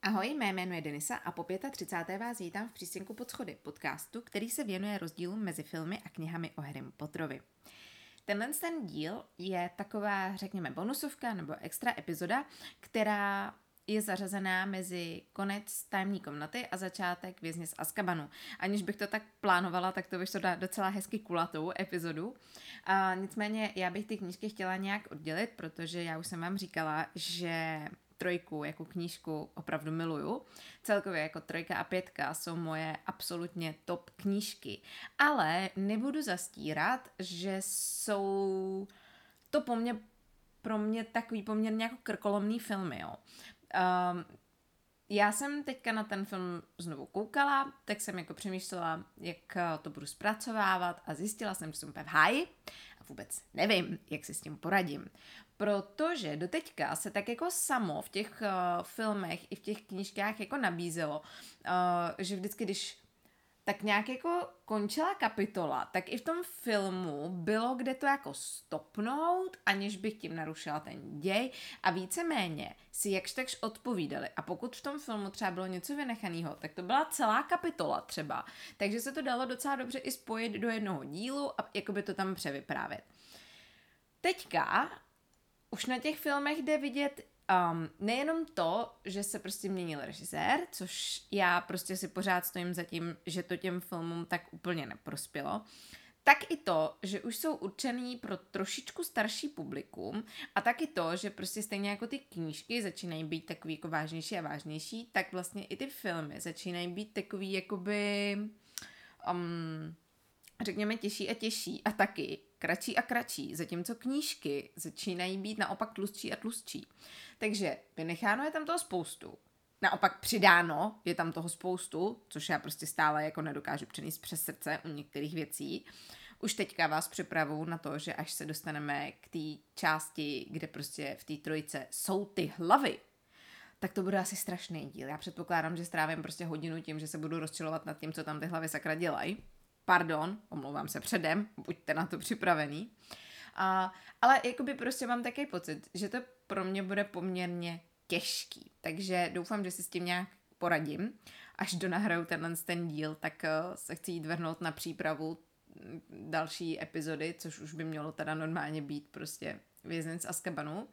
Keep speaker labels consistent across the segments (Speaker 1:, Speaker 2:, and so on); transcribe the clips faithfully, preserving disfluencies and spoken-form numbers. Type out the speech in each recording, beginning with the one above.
Speaker 1: Ahoj, mé jméno je Denisa a po třicáté páté vás vítám v Přístěnku pod schody, podcastu, který se věnuje rozdílům mezi filmy a knihami o Harrym Potterovi. Tenhle ten díl je taková, řekněme, bonusovka nebo extra epizoda, která je zařazená mezi konec Tajemné komnaty a začátek Vězně z Azkabanu. Aniž bych to tak plánovala, tak to vyšlo docela hezky kulatou epizodu. A nicméně já bych ty knížky chtěla nějak oddělit, protože já už jsem vám říkala, že trojku jako knížku opravdu miluju. Celkově jako trojka a pětka jsou moje absolutně top knížky. Ale nebudu zastírat, že jsou to po mně, pro mě takový poměrně jako krkolomný filmy, jo. Um, já jsem teďka na ten film znovu koukala, tak jsem jako přemýšlela, jak to budu zpracovávat a zjistila jsem, že jsem úplně v háji a vůbec nevím, jak si s tím poradím. Protože doteďka se tak jako samo v těch uh, filmech i v těch knížkách jako nabízelo, uh, že vždycky, když tak nějak jako končila kapitola, tak i v tom filmu bylo kde to jako stopnout, aniž bych tím narušila ten děj a víceméně si jakž takž odpovídali. A pokud v tom filmu třeba bylo něco vynechaného, tak to byla celá kapitola třeba. Takže se to dalo docela dobře i spojit do jednoho dílu a jakoby to tam převyprávět. Teďka už na těch filmech jde vidět Um, nejenom to, že se prostě měnil režisér, což já prostě si pořád stojím za tím, že to těm filmům tak úplně neprospělo, tak i to, že už jsou určený pro trošičku starší publikum a taky to, že prostě stejně jako ty knížky začínají být takový jako vážnější a vážnější, tak vlastně i ty filmy začínají být takový jakoby um, řekněme těžší a těžší a taky kratší a kratší, zatímco knížky začínají být naopak tlustší a tlustší. Takže vynecháno je tam toho spoustu. Naopak přidáno je tam toho spoustu, což já prostě stále jako nedokážu přenést přes srdce u některých věcí. Už teďka vás připravuju na to, že až se dostaneme k té části, kde prostě v té trojice jsou ty hlavy, tak to bude asi strašný díl. Já předpokládám, že strávím prostě hodinu tím, že se budu rozčilovat nad tím, co tam ty hlavy sakra dělají. Pardon, omlouvám se předem, buďte na to připravený. A, ale jakoby prostě mám takový pocit, že to pro mě bude poměrně těžký. Takže doufám, že si s tím nějak poradím. Až donahraju tenhle ten díl, tak uh, se chci jít vrhnout na přípravu další epizody, což už by mělo teda normálně být prostě Vězněc z Azkabanu.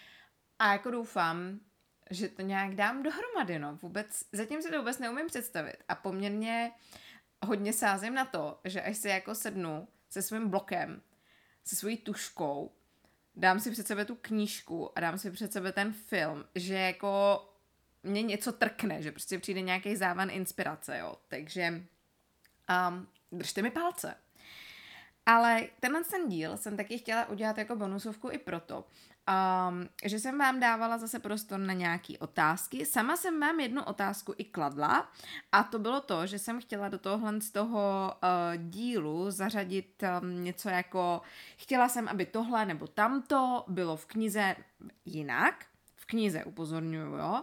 Speaker 1: A jako doufám, že to nějak dám dohromady, no. Vůbec, zatím si to vůbec neumím představit. A poměrně hodně sázím na to, že až se jako sednu se svým blokem, se svojí tuškou, dám si před sebe tu knížku a dám si před sebe ten film, že jako mě něco trkne, že prostě přijde nějaký závan inspirace, jo. Takže um, držte mi palce. Ale tenhle ten díl jsem taky chtěla udělat jako bonusovku i proto, um, že jsem vám dávala zase prostor na nějaké otázky. Sama jsem vám jednu otázku i kladla a to bylo to, že jsem chtěla do tohohle z toho uh, dílu zařadit um, něco jako chtěla jsem, aby tohle nebo tamto bylo v knize jinak. V knize upozorňuju, jo.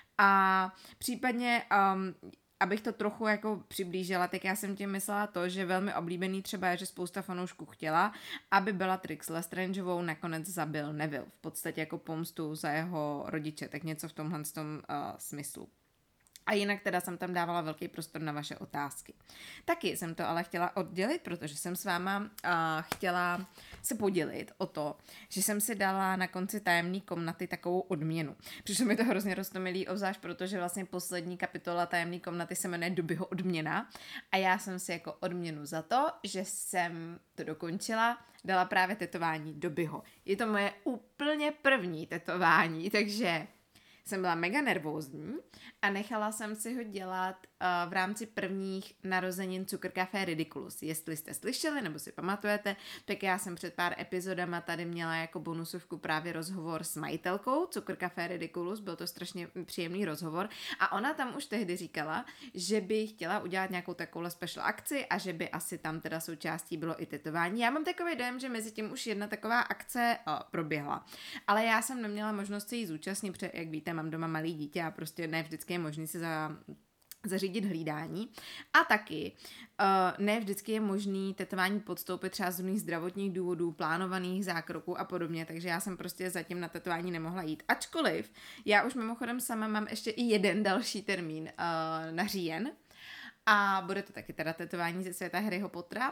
Speaker 1: A případně um, abych to trochu jako přiblížila, tak já jsem tím myslela to, že velmi oblíbený třeba je, že spousta fanoušků chtěla, aby Bellatrix Lestrangeovou nakonec zabil Neville, v podstatě jako pomstu za jeho rodiče, tak něco v tomhle tom, uh, smyslu. A jinak teda jsem tam dávala velký prostor na vaše otázky. Taky jsem to ale chtěla oddělit, protože jsem s váma uh, chtěla se podělit o to, že jsem si dala na konci Tajemné komnaty takovou odměnu. Přišlo mi to hrozně roztomilý, obzvlášť, protože vlastně poslední kapitola Tajemné komnaty se jmenuje Dobbyho odměna a já jsem si jako odměnu za to, že jsem to dokončila, dala právě tetování Dobbyho. Je to moje úplně první tetování, takže jsem byla mega nervózní a nechala jsem si ho dělat uh, v rámci prvních narozenin Cukr Café Ridiculous. Jestli jste slyšeli nebo si pamatujete, tak já jsem před pár epizodama tady měla jako bonusovku právě rozhovor s majitelkou Cukr Café Ridiculous, byl to strašně příjemný rozhovor a ona tam už tehdy říkala, že by chtěla udělat nějakou takovou special akci a že by asi tam teda součástí bylo i tetování. Já mám takový dojem, že mezi tím už jedna taková akce uh, proběhla, ale já jsem neměla možnost se jí zúčastnit, protože jak víte, mám doma malý dítě a prostě ne vždycky je možný se za zařídit hlídání. A taky uh, ne vždycky je možný tetování podstoupit třeba z různých zdravotních důvodů, plánovaných zákroků a podobně, takže já jsem prostě zatím na tetování nemohla jít. Ačkoliv já už mimochodem sama mám ještě i jeden další termín uh, na říjen a bude to taky teda tetování ze světa Harryho Pottera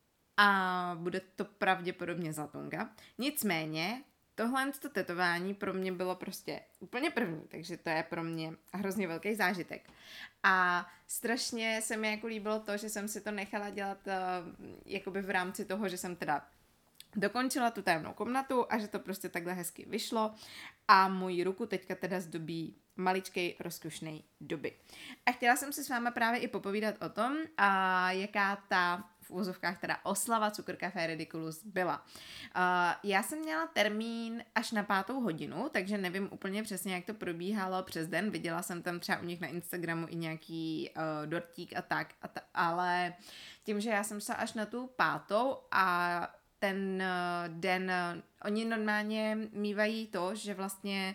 Speaker 1: a bude to pravděpodobně Zatonga. Nicméně tohle to tetování pro mě bylo prostě úplně první, takže to je pro mě hrozně velký zážitek. A strašně se mi jako líbilo to, že jsem si to nechala dělat uh, jakoby v rámci toho, že jsem teda dokončila tu tajemnou komnatu a že to prostě takhle hezky vyšlo a moji ruku teďka teda zdobí maličkej rozkošnej doby. A chtěla jsem si s váma právě i popovídat o tom, a jaká ta v úvozovkách teda oslava Cukr Café Ridiculous byla. Uh, já jsem měla termín až na pátou hodinu, takže nevím úplně přesně, jak to probíhalo přes den. Viděla jsem tam třeba u nich na Instagramu i nějaký uh, dortík a tak, a ta, ale tím, že já jsem šla až na tu pátou a ten uh, den, uh, oni normálně mívají to, že vlastně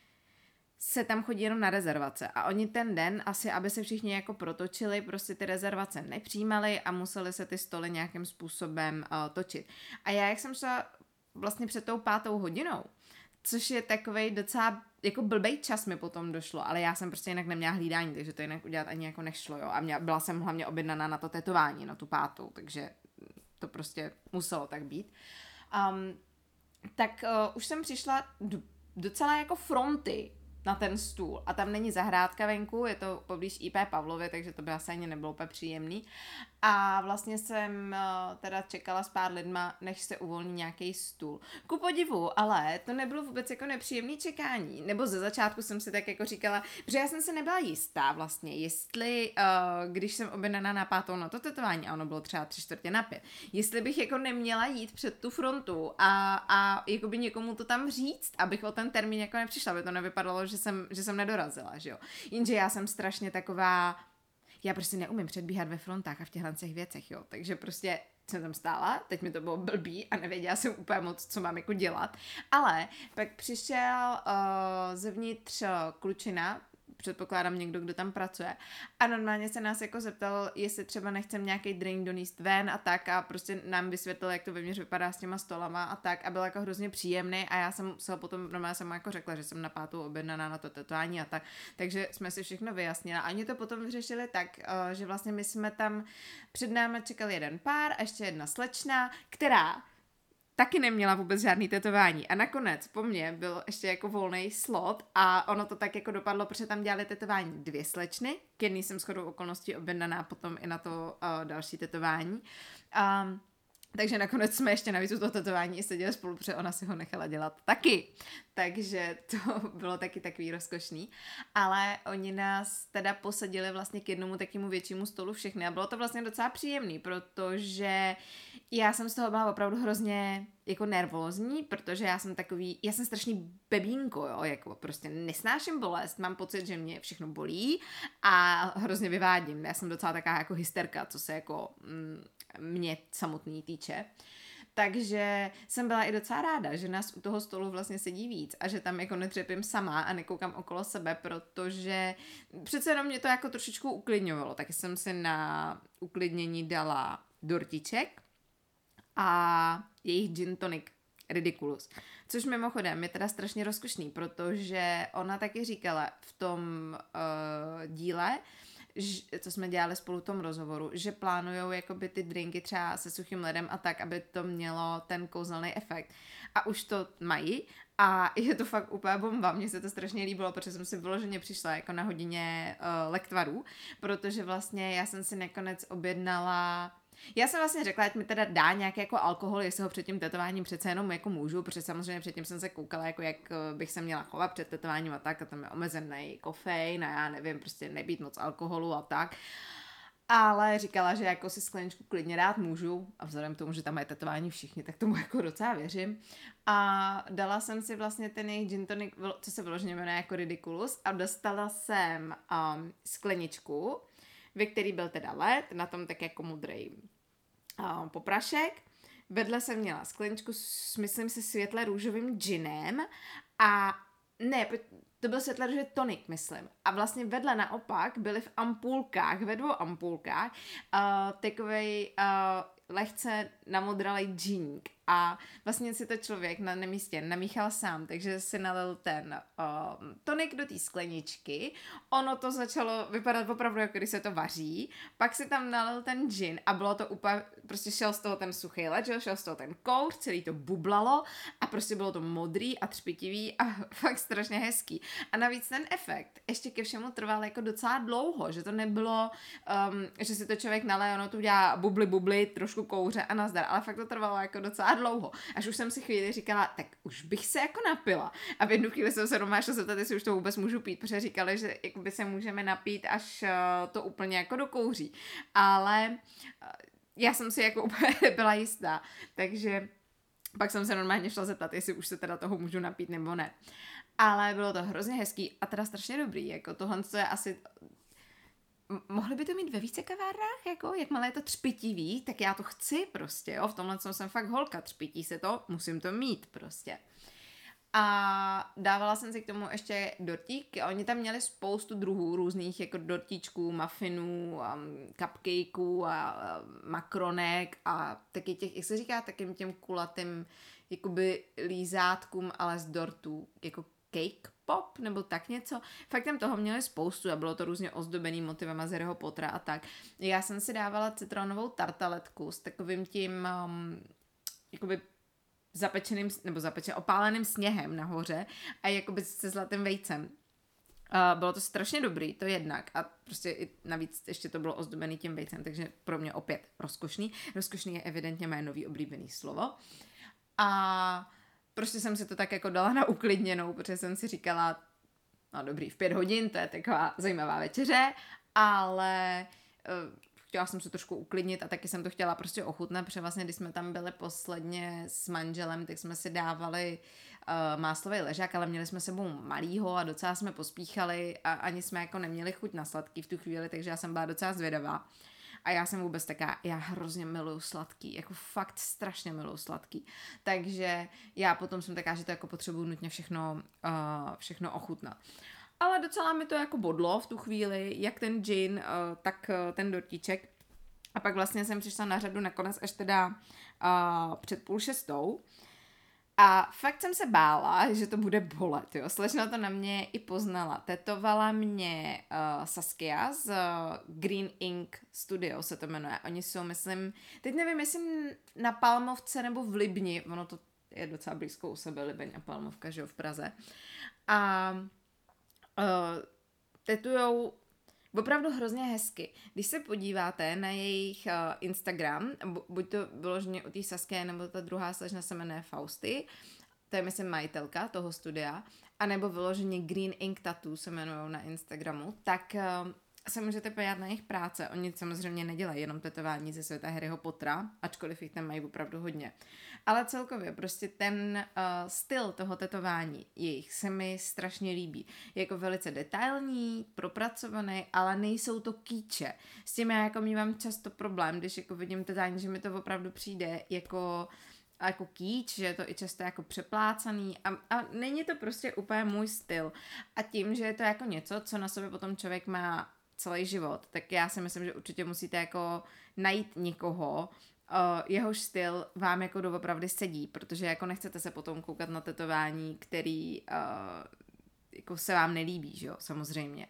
Speaker 1: se tam chodí jenom na rezervace a oni ten den asi, aby se všichni jako protočili, prostě ty rezervace nepřijímali a museli se ty stoly nějakým způsobem uh, točit. A já, jak jsem šla vlastně před tou pátou hodinou, což je takovej docela jako blbej čas mi potom došlo, ale já jsem prostě jinak neměla hlídání, takže to jinak udělat ani jako nešlo, jo. A měla, byla jsem hlavně objednaná na to tetování, na tu pátou, takže to prostě muselo tak být. Um, tak uh, už jsem přišla do, docela jako fronty na ten stůl a tam není zahrádka venku, je to poblíž í pé Pavlově, takže to by asi ani nebylo úplně příjemný. A vlastně jsem uh, teda čekala s pár lidma, než se uvolní nějaký stůl. Ku podivu, ale to nebylo vůbec jako nepříjemný čekání. Nebo ze začátku jsem si tak jako říkala, protože já jsem se nebyla jistá vlastně, jestli, uh, když jsem objednaná na pátou na to tetování, a ono bylo třeba tři čtvrtě na pět, jestli bych jako neměla jít před tu frontu a, a jakoby někomu to tam říct, abych o ten termín jako nepřišla, aby to nevypadalo, že jsem, že jsem nedorazila, že jo. Jenže já jsem strašně taková, já prostě neumím předbíhat ve frontách a v těchto těch věcech, jo, takže prostě jsem tam stála, teď mi to bylo blbý a nevěděla jsem úplně moc, co mám jako dělat, ale pak přišel uh, zevnitř klučina, předpokládám někdo, kdo tam pracuje a normálně se nás jako zeptal, jestli třeba nechcem nějaký drink donést ven a tak a prostě nám vysvětlil, jak to vevnitř vypadá s těma stolama a tak a byl jako hrozně příjemný a já jsem se potom, normálně jsem mu jako řekla, že jsem na pátou objednaná na to tetování a tak, takže jsme si všechno vyjasnili a oni to potom vyřešili tak, že vlastně my jsme tam, před námi čekal jeden pár a ještě jedna slečna, která taky neměla vůbec žádný tetování a nakonec po mně byl ještě jako volný slot a ono to tak jako dopadlo, protože tam dělali tetování dvě slečny, k jedný jsem shodou okolností objednaná potom i na to uh, další tetování. Um, takže nakonec jsme ještě navíc u toho tetování i seděli spolu, protože ona si ho nechala dělat taky. Takže to bylo taky takový rozkošný. Ale oni nás teda posadili vlastně k jednomu takému většímu stolu všechny a bylo to vlastně docela příjemný, protože já jsem z toho byla opravdu hrozně jako nervózní, protože já jsem takový, já jsem strašný bebínko, jo, jako prostě nesnáším bolest, mám pocit, že mě všechno bolí a hrozně vyvádím. Já jsem docela taková jako hysterka, co se jako mm, mě samotný týče. Takže jsem byla i docela ráda, že nás u toho stolu vlastně sedí víc a že tam jako netřepím sama a nekoukám okolo sebe, protože přece jenom mě to jako trošičku uklidňovalo. Taky jsem si na uklidnění dala dortiček a jejich gin tonic Ridiculous. Což mimochodem je teda strašně rozkošný, protože ona taky říkala v tom uh, díle, co jsme dělali spolu v tom rozhovoru, že plánujou jakoby ty drinky třeba se suchým ledem a tak, aby to mělo ten kouzelný efekt. A už to mají a je to fakt úplně bomba. Mně se to strašně líbilo, protože jsem si vyloženě přišla jako na hodině uh, lektvarů, protože vlastně já jsem si nakonec objednala. Já jsem vlastně řekla, ať mi teda dá nějaký jako alkohol, jestli ho před tím tetováním přece jenom jako můžu, protože samozřejmě předtím jsem se koukala, jako jak bych se měla chovat před tetováním a tak, a tam je omezený kofein a já nevím, prostě nebýt moc alkoholu a tak. Ale říkala, že jako si skleničku klidně dát můžu a vzhledem k tomu, že tam mají tetování všichni, tak tomu jako docela věřím. A dala jsem si vlastně ten jejich gin tonic, co se vyloženě jmenuje jako Ridiculous a dostala jsem um, skleničku, ve který byl teda led, na tom tak jako modrý uh, poprašek. Vedle jsem měla skleničku s, myslím si, světle růžovým džinem a ne, to byl světladržet tonik, myslím. A vlastně vedle naopak byly v ampulkách, ve dvou ampulkách, uh, takovej uh, lehce namodralej džíník. A vlastně si to člověk na nemístě namíchal sám, takže si nalil ten uh, tonik do té skleničky, ono to začalo vypadat opravdu, jako když se to vaří, pak si tam nalil ten džin a bylo to úplně, prostě šel z toho ten suchý led, šel z toho ten kouř, celý to bublalo a prostě bylo to modrý a třpitivý a fakt strašně hezký. A navíc ten efekt ještě ke všemu trval jako docela dlouho, že to nebylo, um, že si to člověk nalije, ono tu dělá bubly, bubly, trošku kouře a nazdar, ale fakt to trvalo jako docela dlouho. Až už jsem si chvíli říkala, tak už bych se jako napila. A v jednu chvíli jsem se doma šla zeptat, jestli už to vůbec můžu pít, protože říkali, že jakoby se můžeme napít, až to úplně jako dokouří. Ale já jsem si jako úplně nebyla jistá. Takže pak jsem se normálně šla zeptat, jestli už se teda toho můžu napít nebo ne. Ale bylo to hrozně hezký a teda strašně dobrý. Jako tohle je asi... Mohli by to mít ve více kavárnách, jako, jakmile je to třpitivý, tak já to chci prostě, jo, v tomhle jsem fakt holka, třpití se to, musím to mít prostě. A dávala jsem si k tomu ještě dortík, oni tam měli spoustu druhů různých, jako dortíčků, muffinů, um, cupcakeů a, a makronek a taky těch, jak se říká, takým těm kulatým, jakoby lízátkům, ale z dortů, jako cake pop, nebo tak něco. Fakt tam toho měli spoustu a bylo to různě ozdobený motivama z Harryho Pottera a tak. Já jsem si dávala citronovou tartaletku s takovým tím um, jakoby zapečeným, nebo zapečeným, opáleným sněhem nahoře a jakoby se zlatým vejcem. Uh, bylo to strašně dobrý, to jednak a prostě i navíc ještě to bylo ozdobený tím vejcem, takže pro mě opět rozkošný. Rozkošný je evidentně moje nový oblíbený slovo. A prostě jsem si to tak jako dala na uklidněnou, protože jsem si říkala, no dobrý, v pět hodin, to je taková zajímavá večeře, ale uh, chtěla jsem se trošku uklidnit a taky jsem to chtěla prostě ochutnat, protože vlastně, když jsme tam byli posledně s manželem, tak jsme si dávali uh, máslový ležák, ale měli jsme sebou malýho a docela jsme pospíchali a ani jsme jako neměli chuť na sladký v tu chvíli, takže já jsem byla docela zvědavá. A já jsem vůbec taká, já hrozně miluju sladký, jako fakt strašně miluju sladký. Takže já potom jsem taká, že to jako potřebuju nutně všechno, uh, všechno ochutnat. Ale docela mi to jako bodlo v tu chvíli, jak ten gin, uh, tak uh, ten dortíček. A pak vlastně jsem přišla na řadu nakonec až teda uh, před půl šestou. A fakt jsem se bála, že to bude bolet, jo. Slečna to na mě i poznala. Tetovala mě uh, Saskia z uh, Green Ink Studio se to jmenuje. Oni jsou, myslím, teď nevím, jestli na Palmovce nebo v Libni, ono to je docela blízko u sebe, Libeň a Palmovka, že jo, v Praze. A uh, tetujou opravdu hrozně hezky. Když se podíváte na jejich uh, Instagram, bu- buď to vyloženě u té Saskie, nebo ta druhá slečna se jmenuje Fausty, to je myslím majitelka toho studia, anebo vyloženě Green Ink Tattoo se jmenují na Instagramu, tak uh, se můžete podívat na jejich práce. Oni samozřejmě nedělají jenom tetování ze světa Harryho Pottera, ačkoliv jich tam mají opravdu hodně. Ale celkově prostě ten uh, styl toho tetování jejich se mi strašně líbí. Je jako velice detailní, propracovaný, ale nejsou to kýče. S tím já jako mívám často problém, když jako vidím tetování, že mi to opravdu přijde jako jako kýč, že je to i často jako přeplácaný a, a není to prostě úplně můj styl. A tím, že je to jako něco, co na sobě potom člověk má celý život, tak já si myslím, že určitě musíte jako najít někoho, uh, jehož styl vám jako doopravdy sedí, protože jako nechcete se potom koukat na tetování, který uh, jako se vám nelíbí, že jo, samozřejmě.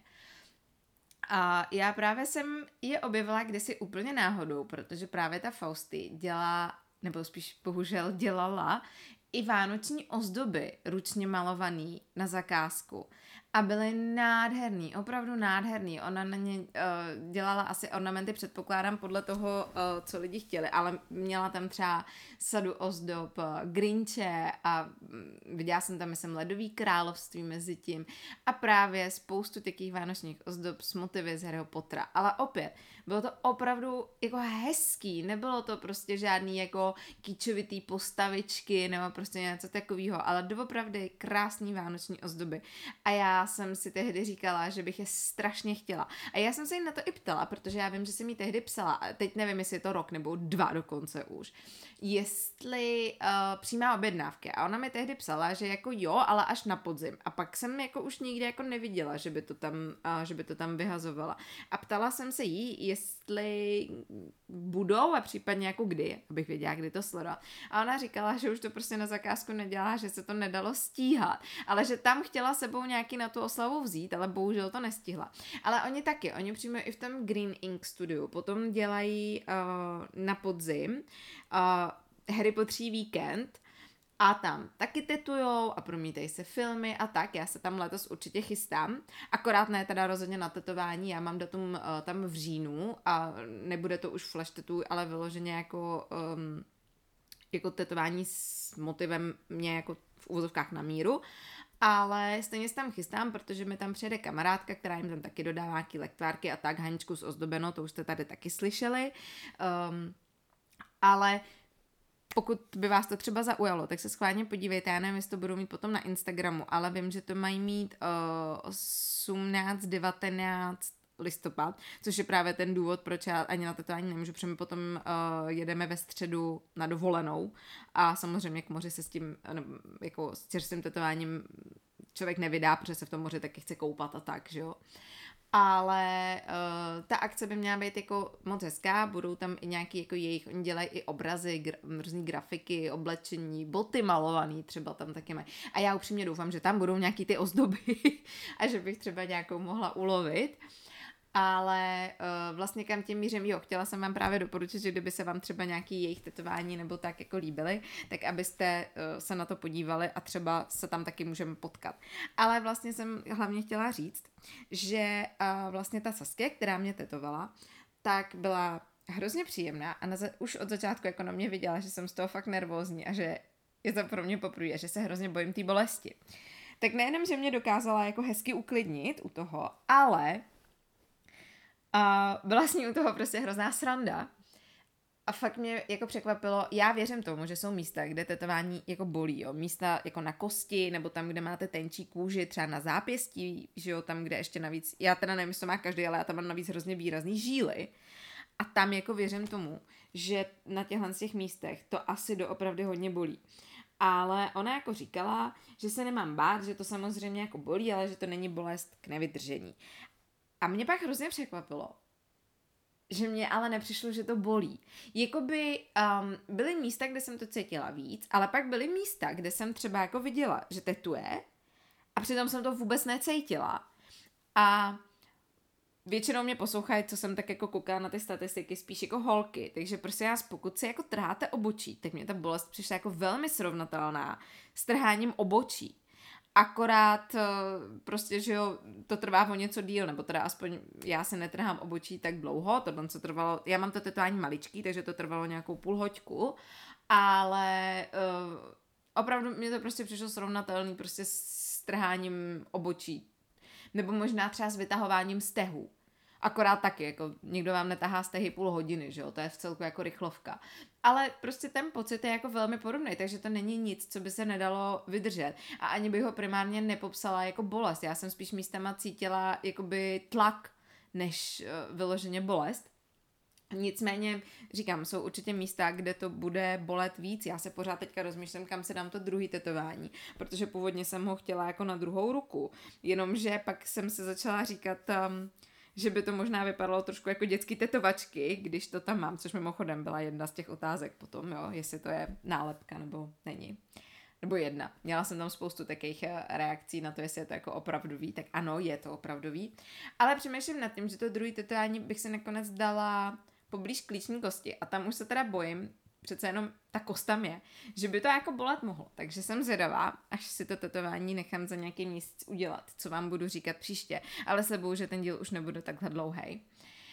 Speaker 1: A já právě jsem je objevila kdysi úplně náhodou, protože právě ta Fausty dělá, nebo spíš bohužel dělala i vánoční ozdoby ručně malovaný na zakázku. A byly nádherný, opravdu nádherný. Ona na ně uh, dělala asi ornamenty, předpokládám, podle toho, uh, co lidi chtěli, ale měla tam třeba sadu ozdob uh, Grinche a um, viděla jsem tam, myslím, Ledový království mezi tím a právě spoustu takových vánočních ozdob s motivy z Harryho Pottera. Ale opět, bylo to opravdu jako hezký, nebylo to prostě žádný jako kýčovitý postavičky nebo prostě něco takového, ale doopravdy krásný vánoční ozdoby. A já já jsem si tehdy říkala, že bych je strašně chtěla. A já jsem se jí na to i ptala, protože já vím, že jsem jí tehdy psala, a teď nevím, jestli je to rok nebo dva dokonce už, jestli uh, přijímá objednávky. A ona mi tehdy psala, že jako jo, ale až na podzim. A pak jsem jako už nikdy jako neviděla, že by to tam, uh, že by to tam vyhazovala. A ptala jsem se jí, jestli budou a případně jako kdy, abych věděla, kdy to sledovat. A ona říkala, že už to prostě na zakázku nedělá, že se to nedalo stíhat, ale že tam chtěla sebou nějaký na tu oslavu vzít, ale bohužel to nestihla. Ale oni taky, oni přímo i v tom Green Ink studiu potom dělají uh, na podzim uh, Harry Potterí víkend a tam taky tetujou a promítají se filmy a tak, já se tam letos určitě chystám, akorát ne teda rozhodně na tetování, já mám datum uh, tam v říjnu a nebude to už flash tattoo, ale vyloženě jako um, jako tetování s motivem mě jako v úvozovkách na míru, ale stejně se tam chystám, protože mi tam přijede kamarádka, která jim tam taky dodává nějaký lektvárky a tak, Haničku s ozdobeno, to už jste tady taky slyšeli, um, ale pokud by vás to třeba zaujalo, tak se schválně podívejte, já nevím, jestli to budu mít potom na Instagramu, ale vím, že to mají mít uh, osmnáct devatenáct listopad, což je právě ten důvod, proč já ani na tetování nemůžu, protože my potom uh, jedeme ve středu na dovolenou a samozřejmě k moři se s tím, jako s čerstvým tetováním člověk nevydá, protože se v tom moři taky chce koupat a tak, že jo. Ale uh, ta akce by měla být jako moc hezká, budou tam i nějaký jako jejich, oni dělají i obrazy, gra, různý grafiky, oblečení, boty malovaný třeba tam taky mají. A já upřímně doufám, že tam budou nějaký ty ozdoby a že bych třeba nějakou mohla ulovit. Ale uh, vlastně kam tím mířím, jo, chtěla jsem vám právě doporučit, že kdyby se vám třeba nějaký jejich tetování nebo tak jako líbily, tak abyste uh, se na to podívali a třeba se tam taky můžeme potkat. Ale vlastně jsem hlavně chtěla říct, že uh, vlastně ta Saskia, která mě tetovala, tak byla hrozně příjemná a na za- už od začátku jako na mě viděla, že jsem z toho fakt nervózní a že je to pro mě poprvé a že se hrozně bojím té bolesti. Tak nejenom, že mě dokázala jako hezky uklidnit u toho, ale a byla s ní u toho prostě hrozná sranda. A fakt mě jako překvapilo, já věřím tomu, že jsou místa, kde tetování jako bolí, jo. Místa jako na kosti, nebo tam, kde máte tenčí kůži, třeba na zápěstí, že jo, tam, kde ještě navíc, já teda nevím, jestli to má každý, ale já tam mám navíc hrozně výrazný žíly. A tam jako věřím tomu, že na těchhle z těch místech to asi doopravdy hodně bolí. Ale ona jako říkala, že se nemám bát, že to samozřejmě jako bolí, ale že to není bolest k nevydržení. A mě pak hrozně překvapilo, že mě ale nepřišlo, že to bolí. Jakoby um, byly místa, kde jsem to cítila víc, ale pak byly místa, kde jsem třeba jako viděla, že tetuje a přitom jsem to vůbec necítila. A většinou mě poslouchají, co jsem tak jako koukala na ty statistiky, spíš jako holky, takže prostě já, pokud si jako trháte obočí, tak mě ta bolest přišla jako velmi srovnatelná s trháním obočí. Akorát prostě, že jo, to trvá o něco díl, nebo teda aspoň já se netrhám obočí tak dlouho, tohle co trvalo, já mám to tetování maličký, takže to trvalo nějakou půl hoďku, ale uh, opravdu mě to prostě přišlo srovnatelný prostě s trháním obočí, nebo možná třeba s vytahováním stehů. Akorát taky, jako nikdo vám netahá stehy půl hodiny, že jo, to je v celku jako rychlovka. Ale prostě ten pocit je jako velmi podobný, takže to není nic, co by se nedalo vydržet. A ani bych ho primárně nepopsala jako bolest. Já jsem spíš místama cítila jakoby tlak, než uh, vyloženě bolest. Nicméně, říkám, jsou určitě místa, kde to bude bolet víc. Já se pořád teďka rozmýšlím, kam se dám to druhý tetování, protože původně jsem ho chtěla jako na druhou ruku. Jenomže pak jsem se začala říkat... Um, že by to možná vypadalo trošku jako dětský tetovačky, když to tam mám, což mimochodem byla jedna z těch otázek potom, jo, jestli to je nálepka nebo není. Nebo jedna. Měla jsem tam spoustu takových reakcí na to, jestli je to jako opravdový, tak ano, je to opravdový. Ale přemýšlím nad tím, že to druhý tetování bych si nakonec dala poblíž klíční kosti a tam už se teda bojím, přece jenom ta kost tam je, že by to jako bolet mohlo. Takže jsem zvědavá, až si to tetování nechám za nějaký měsíc udělat, co vám budu říkat příště. Ale slibuju, že ten díl už nebude takhle dlouhý.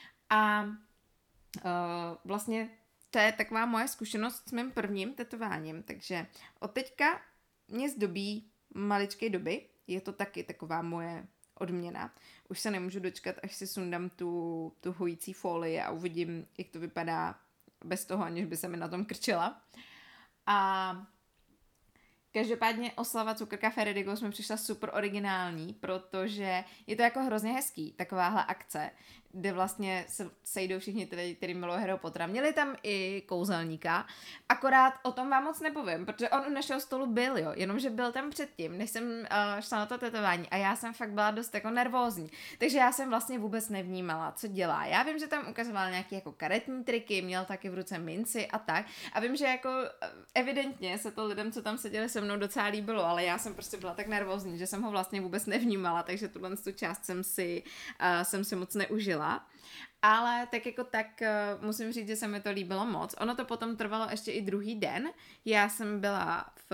Speaker 1: A uh, vlastně to je taková moje zkušenost s mým prvním tetováním. Takže od teďka mě zdobí maličké doby. Je to taky taková moje odměna. Už se nemůžu dočkat, až si sundám tu, tu hojící folii a uvidím, jak to vypadá bez toho, aniž by se mi na tom krčila. A Každopádně oslava Cukrkafe Redigo jsme přišla super originální, protože je to jako hrozně hezký, takováhle akce, kde vlastně se sejdou všichni, tedy, který milují Harryho Pottera. Měli tam i kouzelníka, akorát o tom vám moc nepovím, protože on u našeho stolu byl, jo, jenomže byl tam předtím, než jsem uh, šla na to tetování a já jsem fakt byla dost jako nervózní, takže já jsem vlastně vůbec nevnímala, co dělá. Já vím, že tam ukazoval nějaké jako karetní triky, měl taky v ruce minci a tak a vím, že jako evidentně se to lidem, co tam seděli se mnou, docela líbilo, ale já jsem prostě byla tak nervózní, že jsem ho vlastně vůbec nevnímala, takže tuhle tu část jsem si, uh, jsem si moc neužila. Ale tak jako tak uh, musím říct, že se mi to líbilo moc. Ono to potom trvalo ještě i druhý den. Já jsem byla v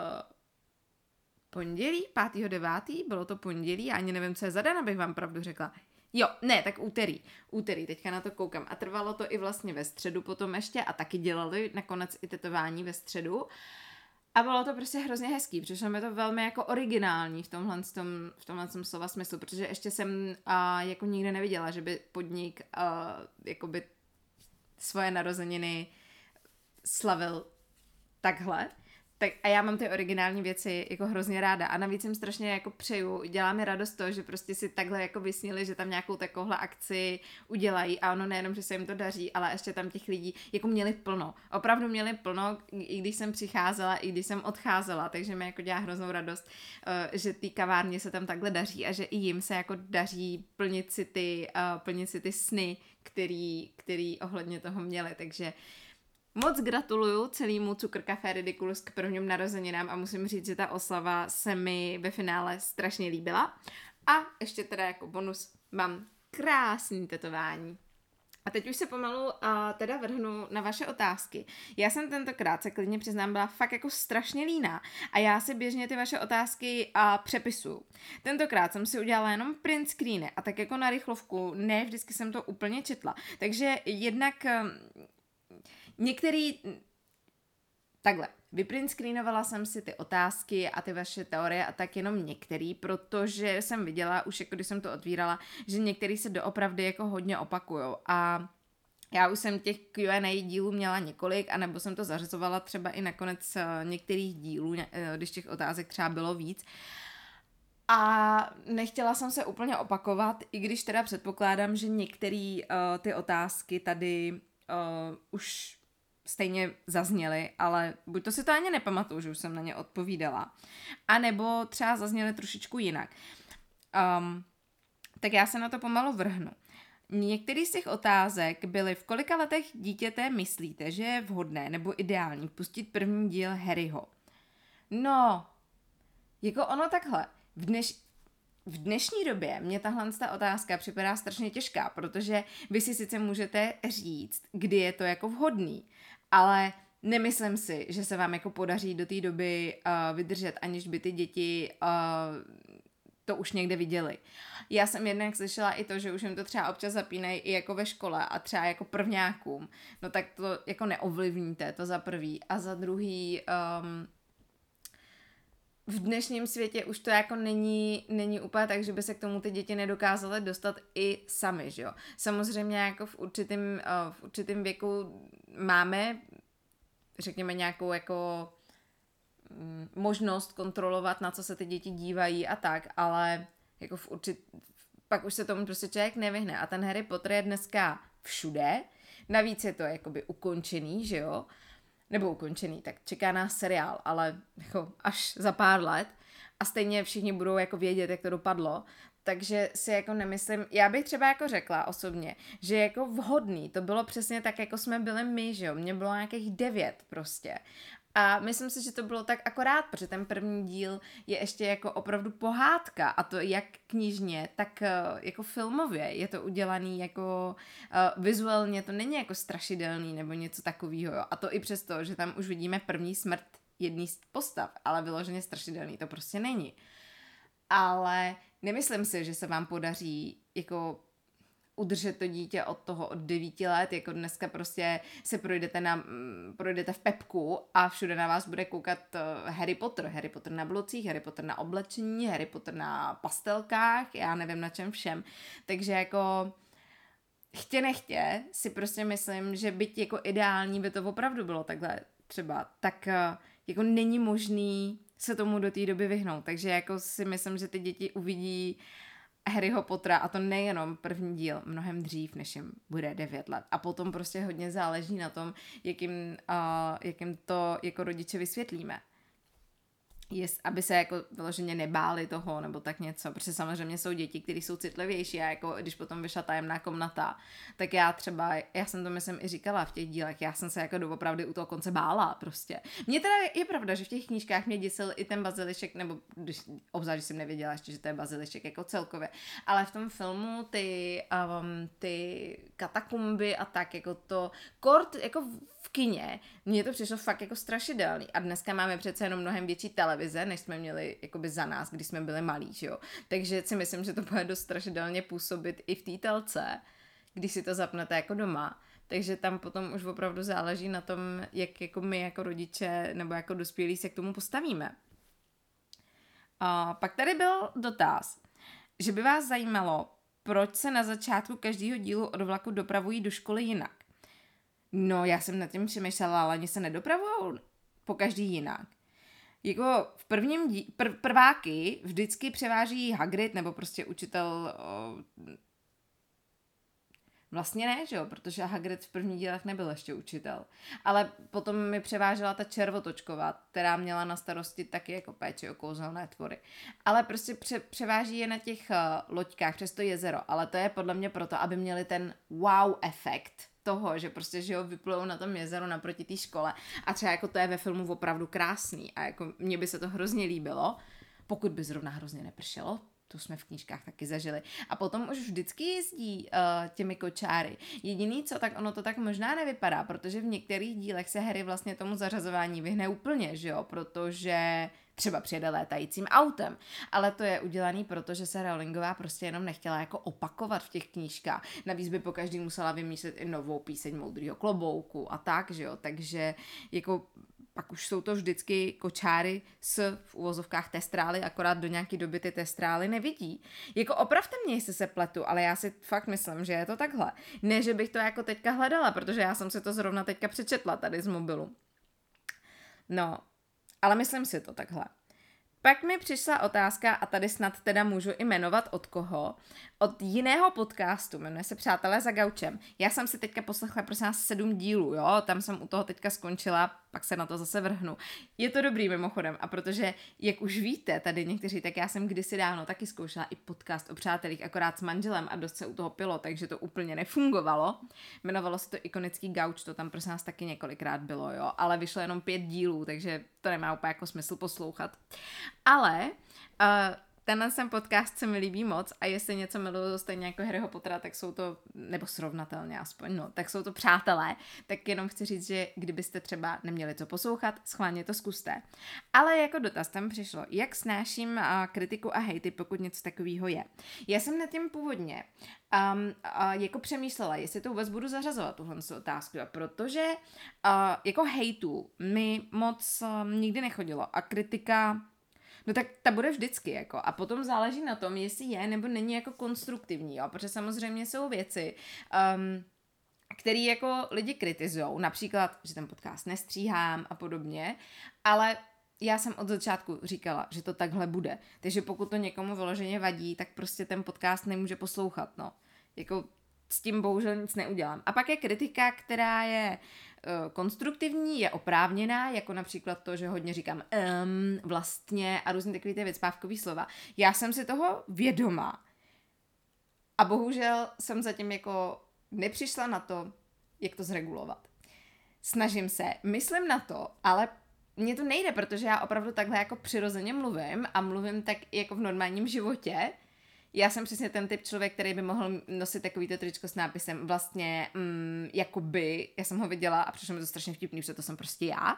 Speaker 1: pondělí, pátého devátého bylo to pondělí, já ani nevím, co je za den, abych vám pravdu řekla. Jo, ne, tak úterý. Úterý, teďka na to koukám. A trvalo to i vlastně ve středu potom ještě a taky dělali nakonec i tetování ve středu. A bylo to prostě hrozně hezký, přišlo mi to velmi jako originální v tomhle, tom, v tomhle tom slova smyslu, protože ještě jsem uh, jako nikdy neviděla, že by podnik uh, jakoby svoje narozeniny slavil takhle. Tak a já mám ty originální věci jako hrozně ráda a navíc jim strašně jako přeju, dělá mi radost to, že prostě si takhle jako vysnili, že tam nějakou takovouhle akci udělají a ono nejenom, že se jim to daří, ale ještě tam těch lidí jako měli plno. Opravdu měli plno, i když jsem přicházela, i když jsem odcházela, takže mi jako dělá hroznou radost, že ty kavárně se tam takhle daří a že i jim se jako daří plnit si ty, plnit si ty sny, který, který ohledně toho měli, takže moc gratuluju celému Cukrkafe Ridiculous k prvním narozeninám a musím říct, že ta oslava se mi ve finále strašně líbila. A ještě teda jako bonus mám krásný tetování. A teď už se pomalu uh, teda vrhnu na vaše otázky. Já jsem tentokrát, se klidně přiznám, byla fakt jako strašně líná a já si běžně ty vaše otázky uh, přepisuju. Tentokrát jsem si udělala jenom print screeny a tak jako na rychlovku, ne vždycky jsem to úplně četla. Takže jednak uh, některý, takhle, vyprintscreenovala jsem si ty otázky a ty vaše teorie a tak jenom některý, protože jsem viděla, už jako když jsem to otvírala, že některý se doopravdy jako hodně opakujou a já už jsem těch Q and A dílů měla několik, anebo jsem to zařazovala třeba i na konec některých dílů, když těch otázek třeba bylo víc. A nechtěla jsem se úplně opakovat, i když teda předpokládám, že některé uh, ty otázky tady uh, už stejně zazněly, ale buď to si to ani nepamatuju, že už jsem na ně odpovídala, anebo třeba zazněly trošičku jinak. Um, tak já se na to pomalu vrhnu. Některý z těch otázek byly, v kolika letech dítěte myslíte, že je vhodné nebo ideální pustit první díl Harryho? No, jako ono takhle. V, dneš, v dnešní době mě tahle ta otázka připadá strašně těžká, protože vy si sice můžete říct, kdy je to jako vhodný, ale nemyslím si, že se vám jako podaří do té doby uh, vydržet, aniž by ty děti uh, to už někde viděli. Já jsem jednak slyšela i to, že už jim to třeba občas zapínají i jako ve škole a třeba jako prvňákům. No tak to jako neovlivníte, to za prvý. A za druhý, um, v dnešním světě už to jako není, není úplně tak, že by se k tomu ty děti nedokázaly dostat i sami, že jo. Samozřejmě jako v určitém, uh, v určitém věku máme, řekněme, nějakou jako možnost kontrolovat, na co se ty děti dívají a tak, ale jako v určit... pak už se tomu prostě člověk nevyhne a ten Harry Potter je dneska všude, navíc je to jakoby ukončený, že jo, nebo ukončený, tak čeká nás seriál, ale jako až za pár let a stejně všichni budou jako vědět, jak to dopadlo, takže si jako nemyslím, já bych třeba jako řekla osobně, že jako vhodný, to bylo přesně tak, jako jsme byli my, že jo, mě bylo nějakých devět prostě. A myslím si, že to bylo tak akorát, protože ten první díl je ještě jako opravdu pohádka a to jak knižně, tak jako filmově je to udělaný jako uh, vizuálně, to není jako strašidelný nebo něco takového, jo. A to i přesto, že tam už vidíme první smrt jedný z postav, ale vyloženě strašidelný to prostě není. Ale nemyslím si, že se vám podaří jako udržet to dítě od toho od devíti let, jako dneska prostě se projdete, na, projdete v Pepku a všude na vás bude koukat Harry Potter, Harry Potter na blocích, Harry Potter na oblečení, Harry Potter na pastelkách, já nevím na čem všem, takže jako chtě nechtě si prostě myslím, že byť jako ideální by to opravdu bylo takhle třeba, tak jako není možný se tomu do té doby vyhnout. Takže jako si myslím, že ty děti uvidí Harryho Pottera, a to nejenom první díl, mnohem dřív, než jim bude devět let. A potom prostě hodně záleží na tom, jak jim, uh, jak jim to jako rodiče vysvětlíme. Jest, aby se jako vyloženě nebáli toho, nebo tak něco, protože samozřejmě jsou děti, které jsou citlivější a jako když potom vyšla tajemná komnata, tak já třeba, já jsem to myslím i říkala v těch dílech, já jsem se jako doopravdy u toho konce bála prostě. Mně teda je pravda, že v těch knížkách mě děsil i ten bazilišek, nebo když, obzvlášť, že jsem nevěděla ještě, že to je bazilišek jako celkově, ale v tom filmu ty, um, ty katakumby a tak, jako to kort, jako v kině, mně to přišlo fakt jako strašidelný a dneska máme přece jenom mnohem větší televize, než jsme měli jakoby za nás, když jsme byli malí, že jo. Takže si myslím, že to bude dost strašidelně působit i v té telce, když si to zapnete jako doma. Takže tam potom už opravdu záleží na tom, jak jako my jako rodiče nebo jako dospělí se k tomu postavíme. A pak tady byl dotaz, že by vás zajímalo, proč se na začátku každého dílu od vlaku dopravují do školy jinak. No, já jsem nad tím přemýšlela, ale oni se nedopravují po každý jinak. Jako v prvním dí, pr, prváky vždycky převáží Hagrid, nebo prostě učitel... O, vlastně ne, že jo, protože Hagrid v prvních dílech nebyl ještě učitel. Ale potom mi převážela ta červotočková, která měla na starosti taky jako péči o kouzelné tvory. Ale prostě pře, převáží je na těch uh, loďkách přes to jezero, ale to je podle mě proto, aby měli ten wow efekt toho, že prostě, že jo, vyplujou na tom jezeru naproti té škole a třeba jako to je ve filmu opravdu krásný a jako mně by se to hrozně líbilo, pokud by zrovna hrozně nepršelo, to jsme v knížkách taky zažili. A potom už vždycky jezdí uh, těmi kočáry. Jediný co, tak ono to tak možná nevypadá, protože v některých dílech se Harry vlastně tomu zařazování vyhne úplně, že jo, protože třeba přijede létajícím autem. Ale to je udělaný, protože se Rowlingová prostě jenom nechtěla jako opakovat v těch knížkách. Navíc by po každý musela vymýšlet i novou píseň Moudrýho klobouku a tak, že jo, takže jako pak už jsou to vždycky kočáry s v uvozovkách testrály, akorát do nějaký doby ty testrály nevidí. Jako opravte mě, jestli se pletu, ale já si fakt myslím, že je to takhle. Ne, že bych to jako teďka hledala, protože já jsem si to zrovna teďka přečetla tady z mobilu. No, ale myslím si to takhle. Pak mi přišla otázka, a tady snad teda můžu i jmenovat od koho, od jiného podcastu, jmenuje se Přátelé za gaučem. Já jsem si teďka poslechla prosím nás sedm dílů, jo, tam jsem u toho teďka skončila, pak se na to zase vrhnu. Je to dobrý mimochodem a protože, jak už víte, tady někteří, tak já jsem kdysi dávno taky zkoušela i podcast o přátelích, akorát s manželem a dost se u toho pilo, takže to úplně nefungovalo. Jmenovalo se to Ikonický gauč, to tam prosím nás taky několikrát bylo, jo, ale vyšlo jenom pět dílů, takže to nemá úplně jako smysl poslouchat. Ale uh, tenhle sem podcast se mi líbí moc a jestli něco miluju stejně jako Harryho Pottera, tak jsou to, nebo srovnatelně aspoň, no, tak jsou to přátelé, tak jenom chci říct, že kdybyste třeba neměli co poslouchat, schválně to zkuste. Ale jako dotaz tam přišlo, jak snáším uh, kritiku a hejty, pokud něco takového je. Já jsem nad tím původně um, uh, jako přemýšlela, jestli to vůbec budu zařazovat, tuhle otázku, protože uh, jako hejtu mi moc uh, nikdy nechodilo a kritika. No tak ta bude vždycky, jako. A potom záleží na tom, jestli je nebo není jako konstruktivní, jo. Protože samozřejmě jsou věci, um, které jako lidi kritizujou. Například, že ten podcast nestříhám a podobně. Ale já jsem od začátku říkala, že to takhle bude. Takže pokud to někomu vyloženě vadí, tak prostě ten podcast nemůže poslouchat, no. Jako s tím bohužel nic neudělám. A pak je kritika, která je uh, konstruktivní, je oprávněná, jako například to, že hodně říkám um, vlastně a různě takový ty vycpávkový slova. Já jsem si toho vědomá. A bohužel jsem zatím jako nepřišla na to, jak to zregulovat. Snažím se, myslím na to, ale mně to nejde, protože já opravdu takhle jako přirozeně mluvím a mluvím tak jako v normálním životě. Já jsem přesně ten typ člověk, který by mohl nosit takovýto tričko s nápisem vlastně mm, jakoby, já jsem ho viděla a přišlo mi to strašně vtipný, protože to jsem prostě já.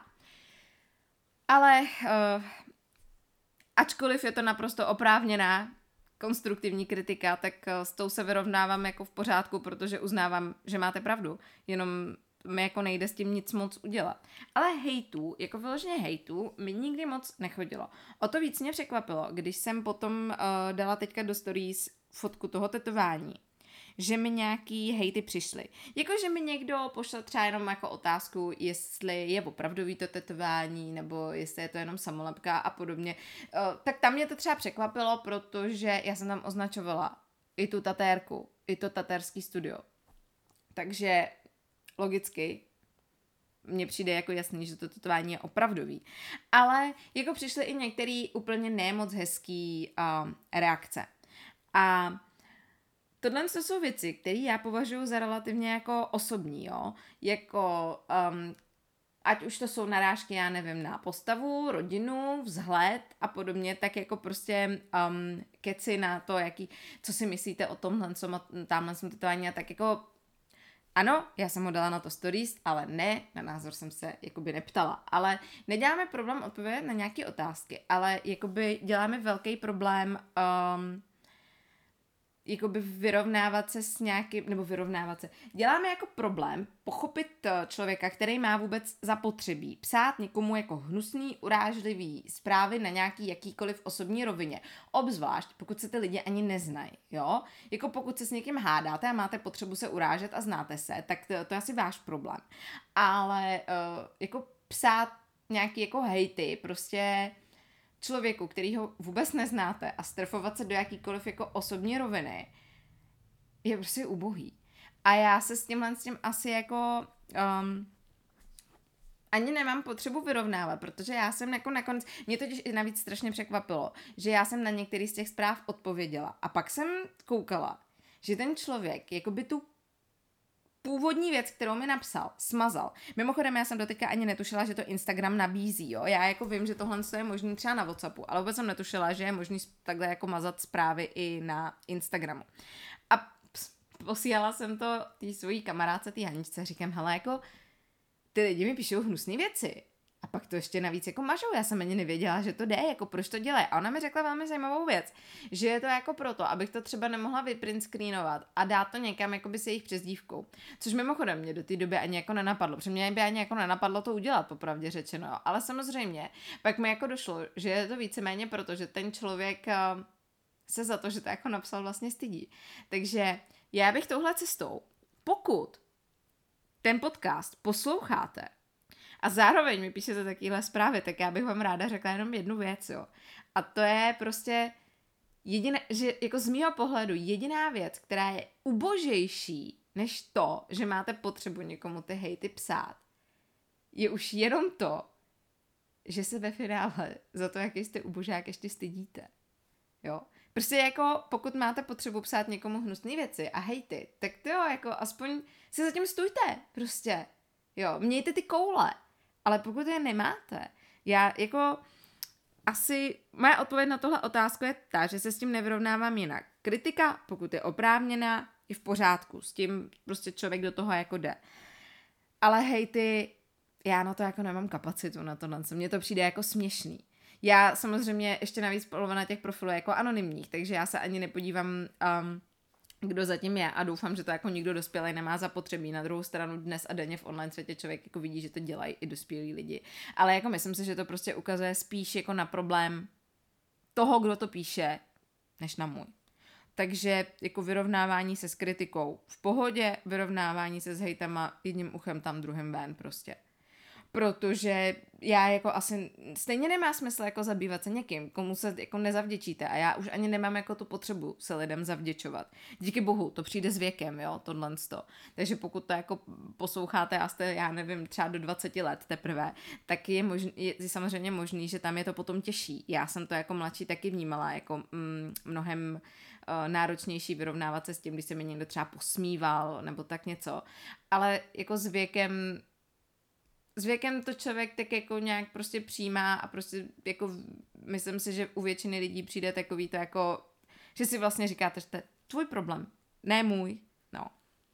Speaker 1: Ale uh, ačkoliv je to naprosto oprávněná konstruktivní kritika, tak uh, s tou se vyrovnávám jako v pořádku, protože uznávám, že máte pravdu. Jenom mi jako nejde s tím nic moc udělat. Ale hejtů, jako vyloženě hejtů, mi nikdy moc nechodilo. O to víc mě překvapilo, když jsem potom uh, dala teďka do stories fotku toho tetování, že mi nějaký hejty přišly. Jako, že mi někdo pošle třeba jenom jako otázku, jestli je opravdový to tetování, nebo jestli je to jenom samolepka a podobně. Tak tam mě to třeba překvapilo, protože já jsem tam označovala i tu tatérku, i to tatérský studio. Takže logicky mně přijde jako jasný, že to tetování je opravdový. Ale jako přišly i některé úplně nemoc hezký uh, reakce. A tohle jsou věci, které já považuji za relativně jako osobní, jo. Jako, um, ať už to jsou narážky, já nevím, na postavu, rodinu, vzhled a podobně, tak jako prostě um, keci na to, jaký, co si myslíte o tomhle, co má tamhle jsem tetování a tak jako ano, já jsem ho dala na to stories, ale ne, na názor jsem se jakoby neptala. Ale neděláme problém odpovědět na nějaké otázky, ale jakoby děláme velký problém um, jakoby vyrovnávat se s nějakým, nebo vyrovnávat se. Děláme jako problém pochopit člověka, který má vůbec zapotřebí psát někomu jako hnusný, urážlivý zprávy na nějaký jakýkoliv osobní rovině. Obzvlášť, pokud se ty lidi ani neznají, jo? Jako pokud se s někým hádáte a máte potřebu se urážet a znáte se, tak to, to je asi váš problém. Ale uh, jako psát nějaký jako hejty, prostě člověku, který ho vůbec neznáte a strefovat se do jakýkoliv jako osobní roviny je prostě ubohý. A já se s tímhle s tím asi jako um, ani nemám potřebu vyrovnávat, protože já jsem jako nakonec, mě totiž i navíc strašně překvapilo, že já jsem na některý z těch zpráv odpověděla a pak jsem koukala, že ten člověk jakoby tu původní věc, kterou mi napsal, smazal. Mimochodem, já jsem doteďka ani netušila, že to Instagram nabízí, jo. Já jako vím, že tohle je možný třeba na WhatsAppu, ale vůbec jsem netušila, že je možný takhle jako mazat zprávy i na Instagramu. A posílala jsem to té svojí kamarádce, té Haničce, říkám, hele, jako ty lidi mi píšou hnusné věci. A pak to ještě navíc jako mažou, já jsem ani nevěděla, že to jde, jako proč to dělají. A ona mi řekla velmi zajímavou věc, že je to jako proto, abych to třeba nemohla vyprint screenovat a dát to někam jakoby s jejich přezdívkou. Což mimochodem mě do té doby ani jako nenapadlo, protože mě by ani jako nenapadlo to udělat, popravdě řečeno. Jo. Ale samozřejmě, pak mi jako došlo, že je to víceméně proto, že ten člověk se za to, že to jako napsal, vlastně stydí. Takže já bych touhle cestou, pokud ten podcast posloucháte, a zároveň mi píšete takovéhle zprávy, tak já bych vám ráda řekla jenom jednu věc, jo. A to je prostě jediné, že jako z mýho pohledu jediná věc, která je ubožejší než to, že máte potřebu někomu ty hejty psát, je už jenom to, že se ve finále za to, jaký jste ubožák, ještě stydíte. Jo. Prostě jako pokud máte potřebu psát někomu hnusné věci a hejty, tak to jo, jako aspoň si za tím stůjte, prostě. Jo, mějte ty koule. Ale pokud je nemáte, já jako asi, moje odpověď na tohle otázku je ta, že se s tím nevyrovnávám jinak. Kritika, pokud je oprávněná, je v pořádku, s tím prostě člověk do toho jako jde. Ale hejty, já na to jako nemám kapacitu na to, mně to přijde jako směšný. Já samozřejmě ještě navíc polovina těch profilů je jako anonymních, takže já se ani nepodívám, um, kdo zatím je a doufám, že to jako nikdo dospělý nemá zapotřebí. Na druhou stranu dnes a denně v online světě člověk jako vidí, že to dělají i dospělí lidi. Ale jako myslím si, že to prostě ukazuje spíš jako na problém toho, kdo to píše, než na můj. Takže jako vyrovnávání se s kritikou v pohodě, vyrovnávání se s hejtama jedním uchem tam, druhým ven prostě. Protože já jako asi stejně nemá smysl jako zabývat se někým, komu se jako nezavděčíte a já už ani nemám jako tu potřebu se lidem zavděčovat. Díky bohu, to přijde s věkem, jo, tohle sto. Takže pokud to jako posloucháte a jste, já nevím, třeba do dvacet let teprve, tak je, možný, je samozřejmě možný, že tam je to potom těžší. Já jsem to jako mladší taky vnímala jako mm, mnohem uh, náročnější vyrovnávat se s tím, když se mi někdo třeba posmíval nebo tak něco. Ale jako s věkem S věkem to člověk tak jako nějak prostě přijímá a prostě jako myslím si, že u většiny lidí přijde takový to jako, že si vlastně říkáte, že to je tvůj problém, ne můj, no.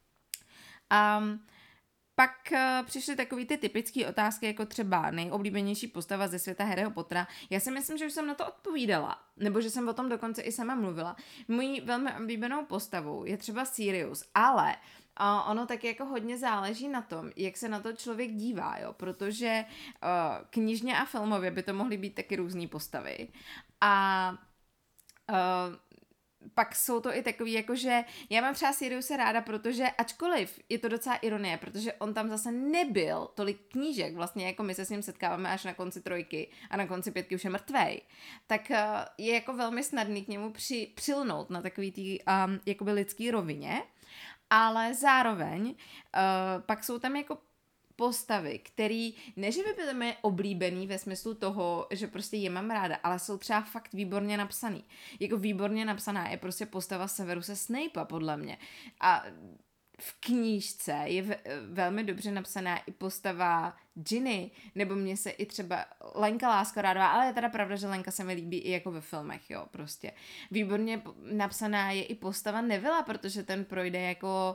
Speaker 1: Um, pak uh, přišly takový ty typické otázky, jako třeba nejoblíbenější postava ze světa Harryho Pottera. Já si myslím, že už jsem na to odpovídala, nebo že jsem o tom dokonce i sama mluvila. Mojí velmi oblíbenou postavou je třeba Sirius, ale a ono taky jako hodně záleží na tom, jak se na to člověk dívá, jo, protože uh, knižně a filmově by to mohly být taky různý postavy. A uh, pak jsou to i takový, jakože já mám třeba Siriuse ráda, protože ačkoliv je to docela ironie, protože on tam zase nebyl tolik knížek, vlastně jako my se s ním setkáváme až na konci trojky a na konci pětky už je mrtvej, tak je jako velmi snadný k němu při, přilnout na takový tý um, jakoby lidský rovině, ale zároveň uh, pak jsou tam jako postavy, který, ne že by byly mé oblíbený ve smyslu toho, že prostě je mám ráda, ale jsou třeba fakt výborně napsaný. Jako výborně napsaná je prostě postava Severuse Snape'a, podle mě. A v knížce je v, velmi dobře napsaná i postava Ginny, nebo mě se i třeba Lenka Láskorádová, ale je teda pravda, že Lenka se mi líbí i jako ve filmech, jo, prostě. Výborně napsaná je i postava Nevilla, protože ten projde jako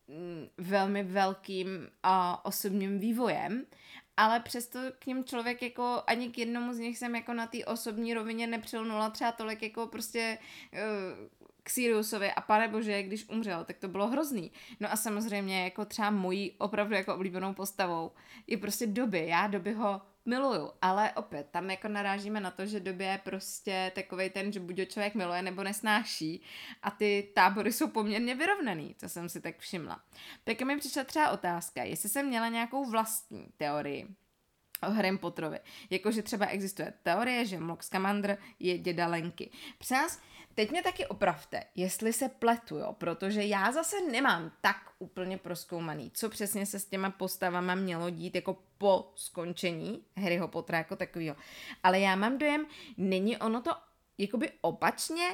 Speaker 1: velmi velkým a osobním vývojem, ale přesto k ním člověk jako ani k jednomu z nich jsem jako na té osobní rovině nepřilnula třeba tolik jako prostě uh, k Siriusovi a pane bože, když umřel, tak to bylo hrozný. No a samozřejmě jako třeba mojí opravdu jako oblíbenou postavou je prostě Dobby. Já Dobby ho miluju, ale opět tam jako narážíme na to, že Dobby je prostě takovej ten, že buď ho člověk miluje nebo nesnáší a ty tábory jsou poměrně vyrovnaný, co jsem si tak všimla. Tak mi přišla třeba otázka, jestli jsem měla nějakou vlastní teorii o Harrym Potterovi. Jakože třeba existuje teorie, že Mlok Scamander je děda Lenky. Přes teď mě taky opravte, jestli se pletu, jo, protože já zase nemám tak úplně prozkoumaný, co přesně se s těma postavama mělo dít jako po skončení Harryho Pottera jako takovýho. Ale já mám dojem, není ono to jakoby opačně,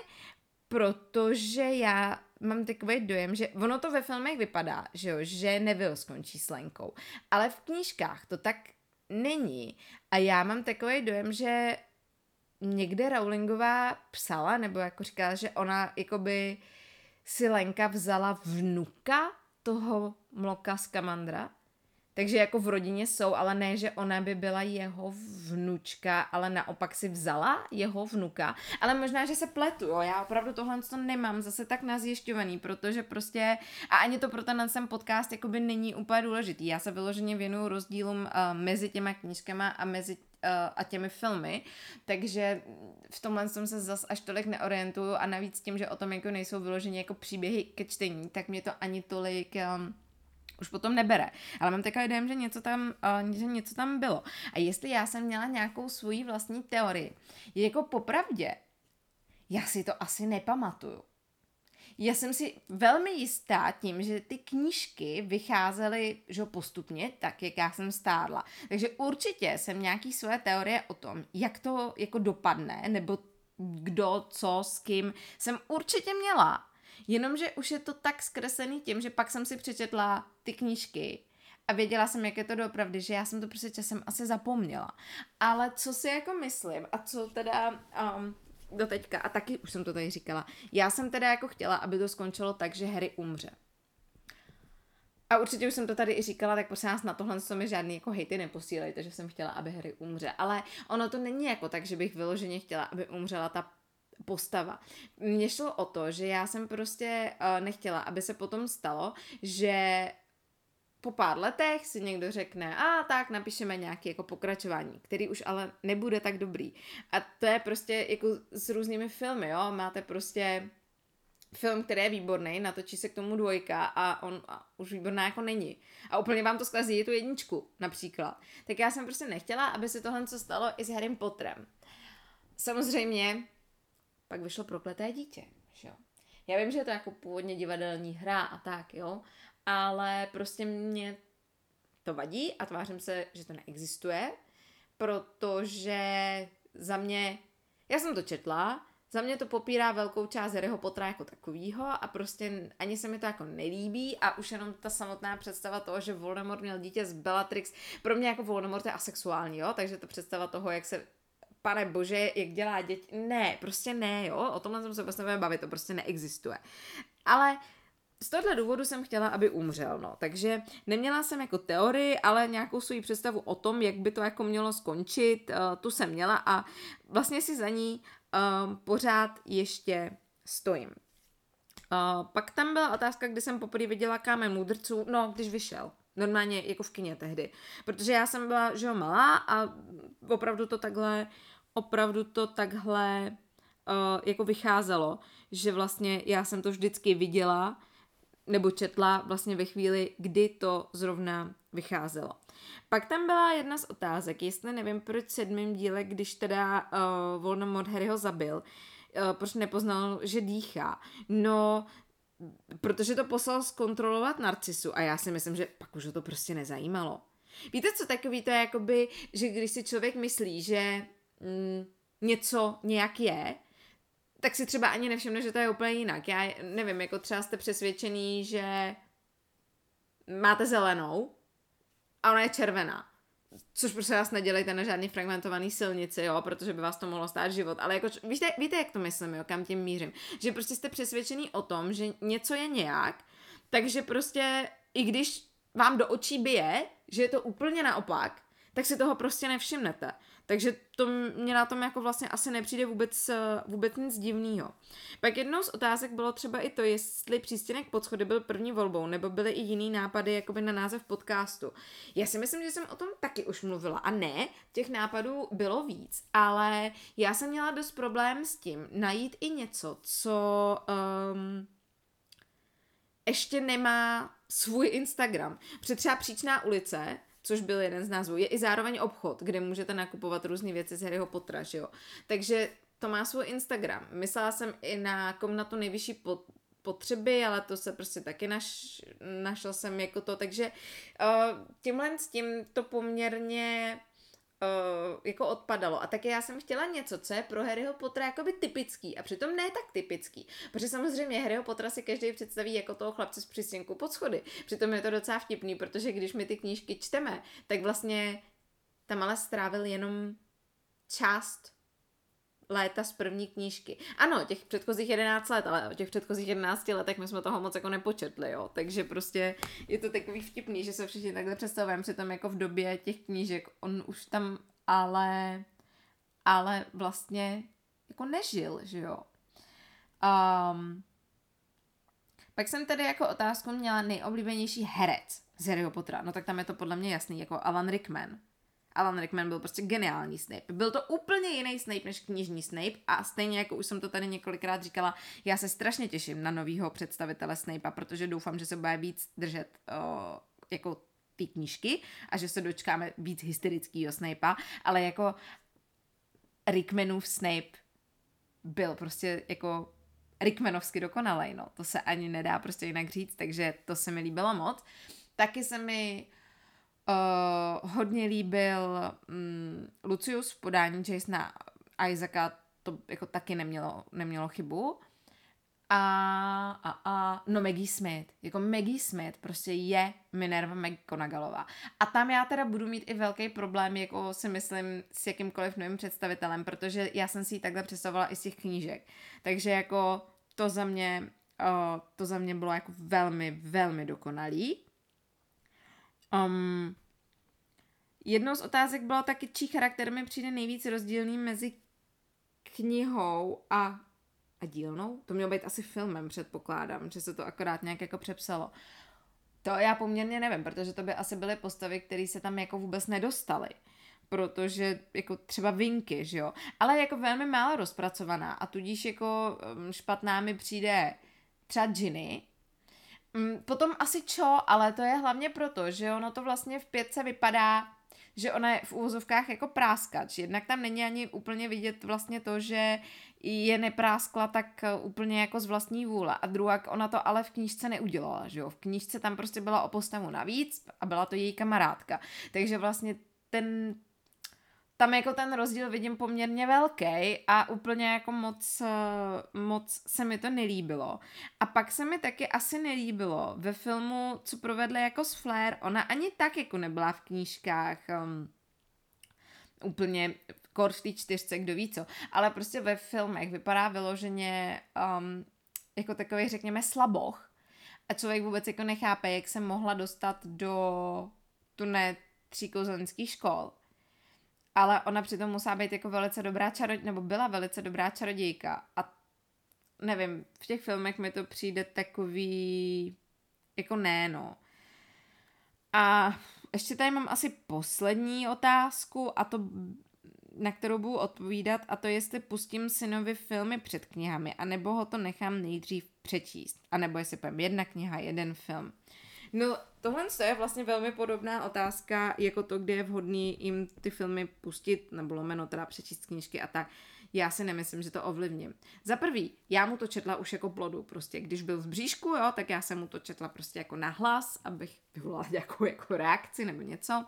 Speaker 1: protože já mám takový dojem, že ono to ve filmech vypadá, že jo, že Neville skončí s Lenkou, ale v knížkách to tak není a já mám takový dojem, že někde Rowlingová psala, nebo jako říkala, že ona jakoby si Lenka vzala vnuka toho Mloka Scamandra, takže jako v rodině jsou, ale ne, že ona by byla jeho vnučka, ale naopak si vzala jeho vnuka, ale možná, že se pletu, jo, já opravdu tohle to nemám zase tak nazjišťovaný, protože prostě, a ani to pro ten sem podcast jakoby není úplně důležitý, já se vyloženě věnuju rozdílům uh, mezi těma knížkama a mezi a těmi filmy, takže v tomhle jsem se zas až tolik neorientuju a navíc tím, že o tom jako nejsou vyloženě jako příběhy ke čtení, tak mě to ani tolik um, už potom nebere. Ale mám takový dojem, že něco tam, uh, že něco tam bylo. A jestli já jsem měla nějakou svoji vlastní teorii, je jako popravdě, já si to asi nepamatuju. Já jsem si velmi jistá tím, že ty knížky vycházely že postupně, tak jak já jsem stárla. Takže určitě jsem nějaký své teorie o tom, jak to jako dopadne, nebo kdo, co, s kým, jsem určitě měla. Jenomže už je to tak zkreslený tím, že pak jsem si přečetla ty knížky a věděla jsem, jak je to doopravdy, že já jsem to prostě časem asi zapomněla. Ale co si jako myslím a co teda... Um, do teďka, a taky už jsem to tady říkala, já jsem teda jako chtěla, aby to skončilo tak, že Harry umře. A určitě už jsem to tady i říkala, tak prosím nás na tohle, co mi žádný jako hejty neposílejte, že jsem chtěla, aby Harry umře. Ale ono to není jako tak, že bych vyloženě chtěla, aby umřela ta postava. Mně šlo o to, že já jsem prostě uh, nechtěla, aby se potom stalo, že po pár letech si někdo řekne, a tak napíšeme nějaké jako pokračování, který už ale nebude tak dobrý. A to je prostě jako s různými filmy, jo, máte prostě film, který je výborný, natočí se k tomu dvojka a on a už výborná jako není. A úplně vám to zkazí tu jedničku, například. Tak já jsem prostě nechtěla, aby se tohle co stalo i s Harrym Potterem. Samozřejmě pak vyšlo Prokleté dítě, že jo. Já vím, že je to jako původně divadelní hra a tak, jo, ale prostě mě to vadí a tvářím se, že to neexistuje, protože za mě, já jsem to četla, za mě to popírá velkou část Harryho Pottera jako takovýho a prostě ani se mi to jako nelíbí a už jenom ta samotná představa toho, že Voldemort měl dítě z Bellatrix, pro mě jako Voldemort je asexuální, jo, takže ta představa toho, jak se, pane bože, jak dělá děti, ne, prostě ne, jo, o tomhle jsem se vlastně nebudeme bavit, to prostě neexistuje. Ale z tohohle důvodu jsem chtěla, aby umřel, no, takže neměla jsem jako teorii, ale nějakou svou představu o tom, jak by to jako mělo skončit, uh, tu jsem měla a vlastně si za ní um, pořád ještě stojím. Uh, pak tam byla otázka, kdy jsem poprvé viděla Kámen mudrců, no, když vyšel. Normálně jako v kině tehdy. Protože já jsem byla, že jo, malá a opravdu to takhle, opravdu to takhle uh, jako vycházelo, že vlastně já jsem to vždycky viděla nebo četla vlastně ve chvíli, kdy to zrovna vycházelo. Pak tam byla jedna z otázek, jestli nevím, proč v sedmém díle, když teda uh, Voldemort Harryho zabil, uh, proč nepoznal, že dýchá. No, protože to poslal zkontrolovat Narcisu a já si myslím, že pak už ho to prostě nezajímalo. Víte, co takový to je, jakoby, že když si člověk myslí, že mm, něco nějak je, tak si třeba ani nevšimne, že to je úplně jinak. Já nevím, jako třeba jste přesvědčený, že máte zelenou a ona je červená. Což prostě vás nedělejte na žádný fragmentovaný silnici, jo, protože by vás to mohlo stát život. Ale jako, víte, víte, jak to myslím, jo, kam tím mířím. Že prostě jste přesvědčený o tom, že něco je nějak, takže prostě i když vám do očí bije, že je to úplně naopak, tak si toho prostě nevšimnete. Takže to mě na tom jako vlastně asi nepřijde vůbec, vůbec nic divného. Pak jednou z otázek bylo třeba i to, jestli Přístěnek pod schody byl první volbou, nebo byly i jiný nápady jakoby na název podcastu. Já si myslím, že jsem o tom taky už mluvila. A ne, těch nápadů bylo víc, ale já jsem měla dost problém s tím najít i něco, co um, ještě nemá svůj Instagram. Protože třeba Příčná ulice, což byl jeden z názvů, je i zároveň obchod, kde můžete nakupovat různé věci z Harryho Pottera, že jo. Takže to má svůj Instagram. Myslela jsem i na komnatu nejvyšší potřeby, ale to se prostě taky naš, našla jsem jako to, takže uh, tímhle s tím to poměrně uh, jako odpadalo. A taky já jsem chtěla něco, co je pro Harryho Pottera jakoby typický a přitom ne tak typický. Protože samozřejmě Harryho Pottera si každý představí jako toho chlapce z Přístěnku pod schody. Přitom je to docela vtipný, protože když my ty knížky čteme, tak vlastně tam ale strávil jenom část léta z první knížky. Ano, těch předchozích jedenáct let, ale o těch předchozích jedenácti letech my jsme toho moc jako nepočetli, jo. Takže prostě je to takový vtipný, že se všichni takhle představujeme, přitom jako v době těch knížek on už tam ale ale vlastně jako nežil, že jo. Um, pak jsem tady jako otázku měla nejoblíbenější herec z Harryho Pottera. No tak tam je to podle mě jasný, jako Alan Rickman. Alan Rickman byl prostě geniální Snape. Byl to úplně jiný Snape než knižní Snape a stejně jako už jsem to tady několikrát říkala, já se strašně těším na novýho představitele Snapea, protože doufám, že se bude víc držet o, jako ty knížky a že se dočkáme víc hysterickýho Snapea, ale jako Rickmanův Snape byl prostě jako Rickmanovsky dokonalej, no. To se ani nedá prostě jinak říct, takže to se mi líbilo moc. Taky se mi Uh, hodně líbil um, Lucius v podání Jasona Isaaca, to jako taky nemělo, nemělo chybu. A, a, a no Maggie Smith, jako Maggie Smith prostě je Minerva McGonagallová. A tam já teda budu mít i velký problém, jako si myslím, s jakýmkoliv novým představitelem, protože já jsem si ji takhle představovala i z těch knížek. Takže jako to za mě, uh, to za mě bylo jako velmi, velmi dokonalý. Um, jednou z otázek bylo taky, čí charakter mi přijde nejvíc rozdílný mezi knihou a, a dílnou. To mělo být asi filmem, předpokládám, že se to akorát nějak jako přepsalo. To já poměrně nevím, protože to by asi byly postavy, které se tam jako vůbec nedostaly. Protože jako třeba Vinky, že jo. Ale jako velmi málo rozpracovaná a tudíž jako špatná mi přijde třeba Ginny. Potom asi Cho, ale to je hlavně proto, že ono to vlastně v pětce vypadá, že ona je v úvozovkách jako práskač. Jednak tam není ani úplně vidět vlastně to, že je nepráskla tak úplně jako z vlastní vůle. A druhá, ona to ale v knížce neudělala, že jo. V knížce tam prostě byla o postavu navíc a byla to její kamarádka. Takže vlastně ten... Tam jako ten rozdíl vidím poměrně velký a úplně jako moc, moc se mi to nelíbilo. A pak se mi taky asi nelíbilo ve filmu, co provedli jako s Flair, ona ani tak jako nebyla v knížkách um, úplně kor v té čtyřce, kdo ví co. Ale prostě ve filmech vypadá vyloženě um, jako takový, řekněme, slaboch. A člověk vůbec jako nechápe, jak se mohla dostat do turné tří kouzelnických škol. Ale ona přitom musela být jako velice dobrá čarodějka, nebo byla velice dobrá čarodějka. A nevím, v těch filmech mi to přijde takový, jako ne, no. A ještě tady mám asi poslední otázku a to na kterou budu odpovídat, a to jestli pustím synovi filmy před knihami, anebo ho to nechám nejdřív přečíst, anebo jestli povím jedna kniha, jeden film. No, tohle je vlastně velmi podobná otázka, jako to, kde je vhodný jim ty filmy pustit, nebo lomeno teda přečíst knížky a tak. Já si nemyslím, že to ovlivním. Za prvý, já mu to četla už jako plodu, prostě když byl v bříšku, jo, tak já jsem mu to četla prostě jako nahlas, abych vyvolala nějakou jako reakci nebo něco.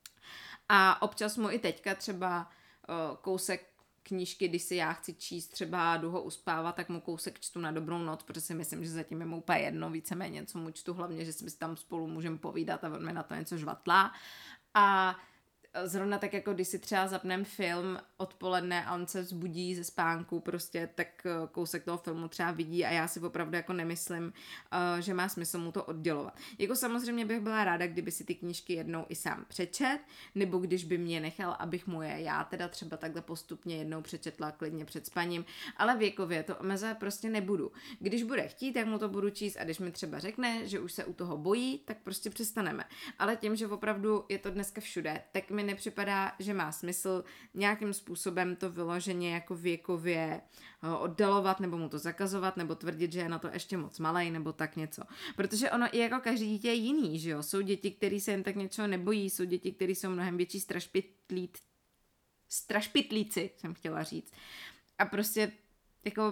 Speaker 1: A občas mu i teďka třeba uh, kousek knížky, když si já chci číst, třeba jdu ho uspávat, tak mu kousek čtu na dobrou noc, protože si myslím, že zatím je mu úplně jedno, víceméně, co mu čtu, hlavně, že si tam spolu můžeme povídat a on mi na to něco žvatlá. A zrovna tak, jako když si třeba zapnem film odpoledne a on se vzbudí ze spánku prostě, tak kousek toho filmu třeba vidí a já si opravdu jako nemyslím, že má smysl mu to oddělovat. Jako samozřejmě bych byla ráda, kdyby si ty knížky jednou i sám přečet, nebo když by mě nechal, abych mu je já teda třeba takhle postupně jednou přečetla klidně před spaním, ale věkově to omezovat prostě nebudu. Když bude chtít, tak mu to budu číst a když mi třeba řekne, že už se u toho bojí, tak prostě přestaneme. Ale tím, že opravdu je to dneska všude, tak mi nepřipadá, že má smysl nějakým způsobem to vyloženě jako věkově oddalovat, nebo mu to zakazovat, nebo tvrdit, že je na to ještě moc malej, nebo tak něco. Protože ono i jako každý dítě je jiný, že jo. Jsou děti, který se jen tak něčeho nebojí, jsou děti, který jsou mnohem větší strašpitlíci, strašpitlíci, jsem chtěla říct. A prostě jako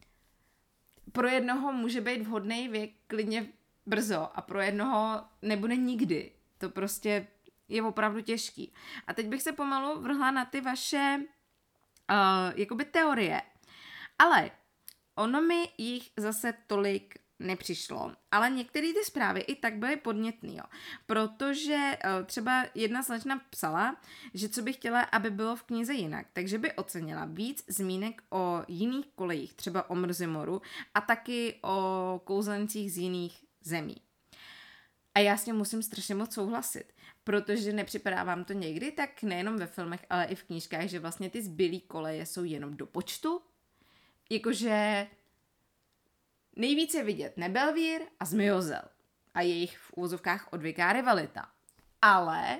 Speaker 1: pro jednoho může být vhodný věk klidně brzo a pro jednoho nebude nikdy. To prostě je opravdu těžký. A teď bych se pomalu vrhla na ty vaše uh, jakoby teorie. Ale ono mi jich zase tolik nepřišlo. Ale některé ty zprávy i tak byly podnětný, jo. Protože uh, třeba jedna slečna psala, že co by chtěla, aby bylo v knize jinak. Takže by ocenila víc zmínek o jiných kolejích, třeba o Mrzimoru a taky o kouzelnicích z jiných zemí. A já s tím musím strašně moc souhlasit, protože nepřipadá vám to někdy tak nejenom ve filmech, ale i v knížkách, že vlastně ty zbylý koleje jsou jenom do počtu. Jakože nejvíce vidět Nebelvír a Zmiozel a jejich v úvozovkách odvyká rivalita. Ale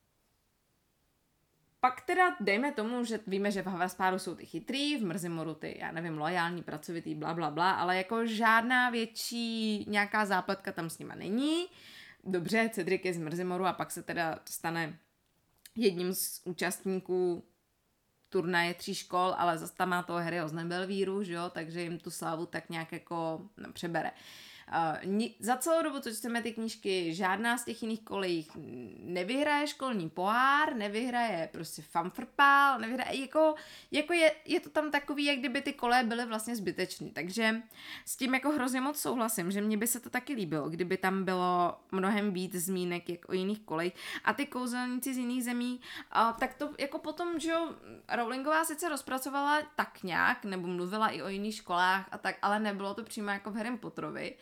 Speaker 1: pak teda dejme tomu, že víme, že v Havaspáru jsou ty chytrý, v Mrzimoru ty, já nevím, loajální, pracovitý, bla, bla, bla, ale jako žádná větší nějaká zápletka tam s nima není. Dobře, Cedric je z Mrzimoru a pak se teda stane jedním z účastníků turnaje tří škol, ale zase tam má toho Harryho z Nebelvíru, že jo, takže jim tu slávu tak nějak jako no, přebere. Uh, ni- za celou dobu, co čteme ty knížky, žádná z těch jiných kolejích nevyhraje školní pohár, nevyhraje prostě fanfrpál, nevyhraje, jako, jako je, je to tam takový, jak kdyby ty koleje byly vlastně zbytečný, takže s tím jako hrozně moc souhlasím, že mně by se to taky líbilo, kdyby tam bylo mnohem víc zmínek jak o jiných kolejích a ty kouzelníci z jiných zemí, uh, tak to jako potom, že jo, Rowlingová sice rozpracovala tak nějak, nebo mluvila i o jiných školách a tak, ale nebylo to přímo jako v Harrym Potterovi.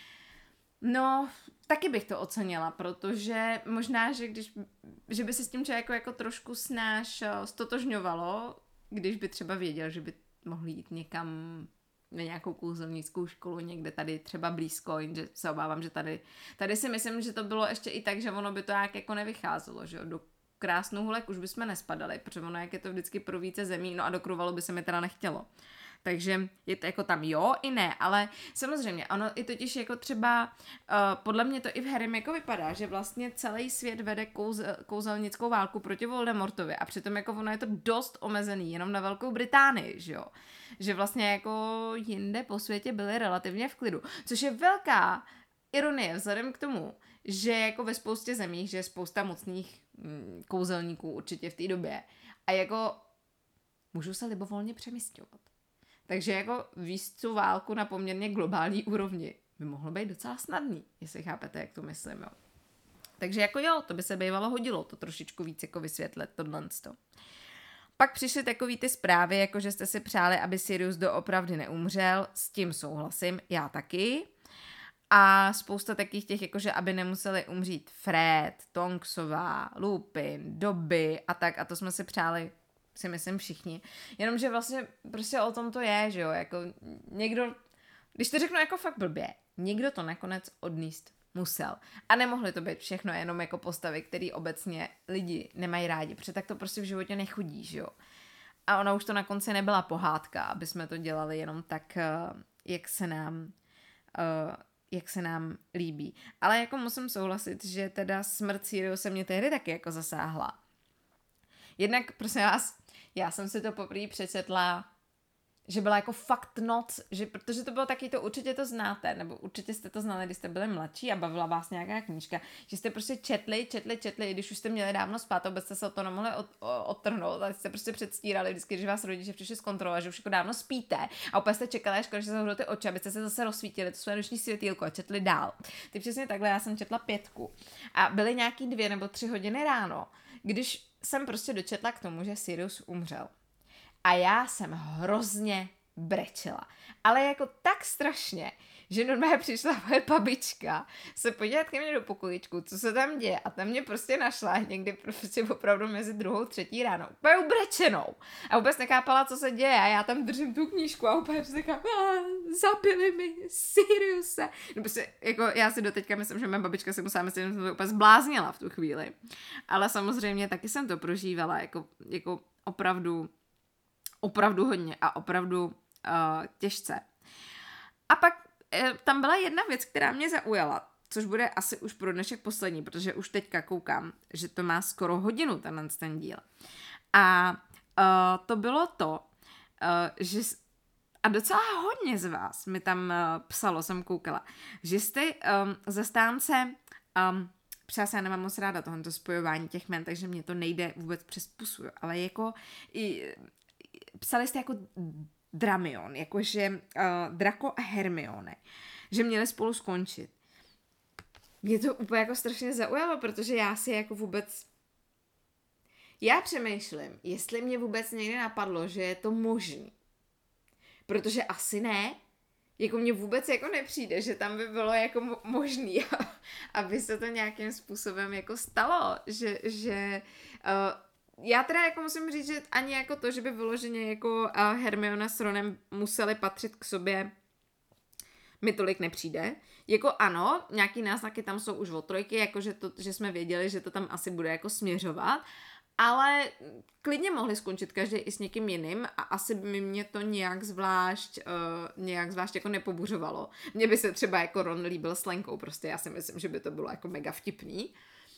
Speaker 1: No, taky bych to ocenila, protože možná, že když, že by se s tím člověk jako trošku snáš stotožňovalo, když by třeba věděl, že by mohl jít někam na nějakou kouzelnickou školu někde tady třeba blízko, jenže se obávám, že tady, tady si myslím, že to bylo ještě i tak, že ono by to jak jako nevycházelo, že do Krásnohůlek už bychom nespadali, protože ono jak je to vždycky pro více zemí, no a do Kruvalu by se mi teda nechtělo. Takže je to jako tam jo i ne, ale samozřejmě, ono i totiž jako třeba, uh, podle mě to i v Harrym jako vypadá, že vlastně celý svět vede kouze, kouzelnickou válku proti Voldemortovi a přitom jako ono je to dost omezený, jenom na Velkou Británii, že jo. Že vlastně jako jinde po světě byly relativně v klidu, což je velká ironie vzhledem k tomu, že jako ve spoustě zemích, že je spousta mocných mm, kouzelníků určitě v té době a jako můžou se libovolně přemísťovat. Takže jako víc tu válku na poměrně globální úrovni by mohlo být docela snadný, jestli chápete, jak to myslím, jo. Takže jako jo, to by se bývalo hodilo, to trošičku víc jako vysvětlit, tohle. Pak přišly takový ty zprávy, jako že jste si přáli, aby Sirius doopravdy neumřel, s tím souhlasím, já taky. A spousta takových těch, jakože aby nemuseli umřít Fred, Tonksová, Lupin, Dobby a tak, a to jsme si přáli, si myslím všichni. Jenomže vlastně prostě o tom to je, že jo, jako někdo, když to řeknu jako fakt blbě, někdo to nakonec odníst musel. A nemohly to být všechno jenom jako postavy, který obecně lidi nemají rádi, protože tak to prostě v životě nechodí, že jo. A ona už to na konci nebyla pohádka, aby jsme to dělali jenom tak, jak se nám, jak se nám líbí. Ale jako musím souhlasit, že teda smrt Siriuse se mě tehdy taky jako zasáhla. Jednak, prosím vás, já jsem si to poprvé přečetla, že byla jako fakt noc, že, protože to bylo taky to, určitě to znáte, nebo určitě jste to znali, když jste byli mladší a bavila vás nějaká knížka, že jste prostě četli, četli, četli, i když už jste měli dávno spát, vůbec jste se o to nemohli od, odtrhnout, ale jste prostě předstírali vždycky, když vás rodiče přišli zkontrolovat, že už jako dávno spíte a opět jste čekali, až konečně zavřou ty oči, abyste se zase rozsvítili to své noční světýlko a četli dál. Ty přesně takhle, já jsem četla pětku a byly nějaký dvě nebo tři hodiny ráno, když jsem prostě dočetla k tomu, že Sirius umřel. A já jsem hrozně brečela. Ale jako tak strašně, že normálně přišla moje babička se podívat ke mně do pokojičku, co se tam děje. A tam mě prostě našla někdy prostě opravdu mezi druhou, třetí ráno. Úplně ubrečenou. A vůbec nechápala, co se děje. A já tam držím tu knížku a úplně prostě říkám, zabili mi Siriuse. No prostě, jako já si doteďka myslím, že moje babička si musela myslet, že jsem to úplně zbláznila v tu chvíli. Ale samozřejmě taky jsem to prožívala jako, jako opravdu opravdu hodně a opravdu uh, těžce. A pak eh, tam byla jedna věc, která mě zaujala, což bude asi už pro dnešek poslední, protože už teďka koukám, že to má skoro hodinu tenhle ten díl. A uh, to bylo to, uh, že a docela hodně z vás mi tam uh, psalo, jsem koukala, že jste um, zastánce um, Přátelé, já nemám moc ráda tohle spojování těch jmen, takže mě to nejde vůbec přes pusu, ale jako i psali jste jako Dramion, jakože uh, Draco a Hermione, že měli spolu skončit. Mě to úplně jako strašně zaujalo, protože já si jako vůbec já přemýšlím, jestli mě vůbec někdy napadlo, že je to možný. Protože asi ne. Jako mně vůbec jako nepřijde, že tam by bylo jako mo- možný, aby se to nějakým způsobem jako stalo, že, že uh, já teda jako musím říct, že ani jako to, že by vyloženě jako uh, Hermiona s Ronem museli patřit k sobě, mi tolik nepřijde. Jako ano, nějaký náznaky tam jsou už od trojky, jako že, to, že jsme věděli, že to tam asi bude jako směřovat, ale klidně mohli skončit každý i s někým jiným a asi by mě to nějak zvlášť, uh, nějak zvlášť jako nepobuřovalo. Mně by se třeba jako Ron líbil s Lenkou, prostě já si myslím, že by to bylo jako mega vtipný.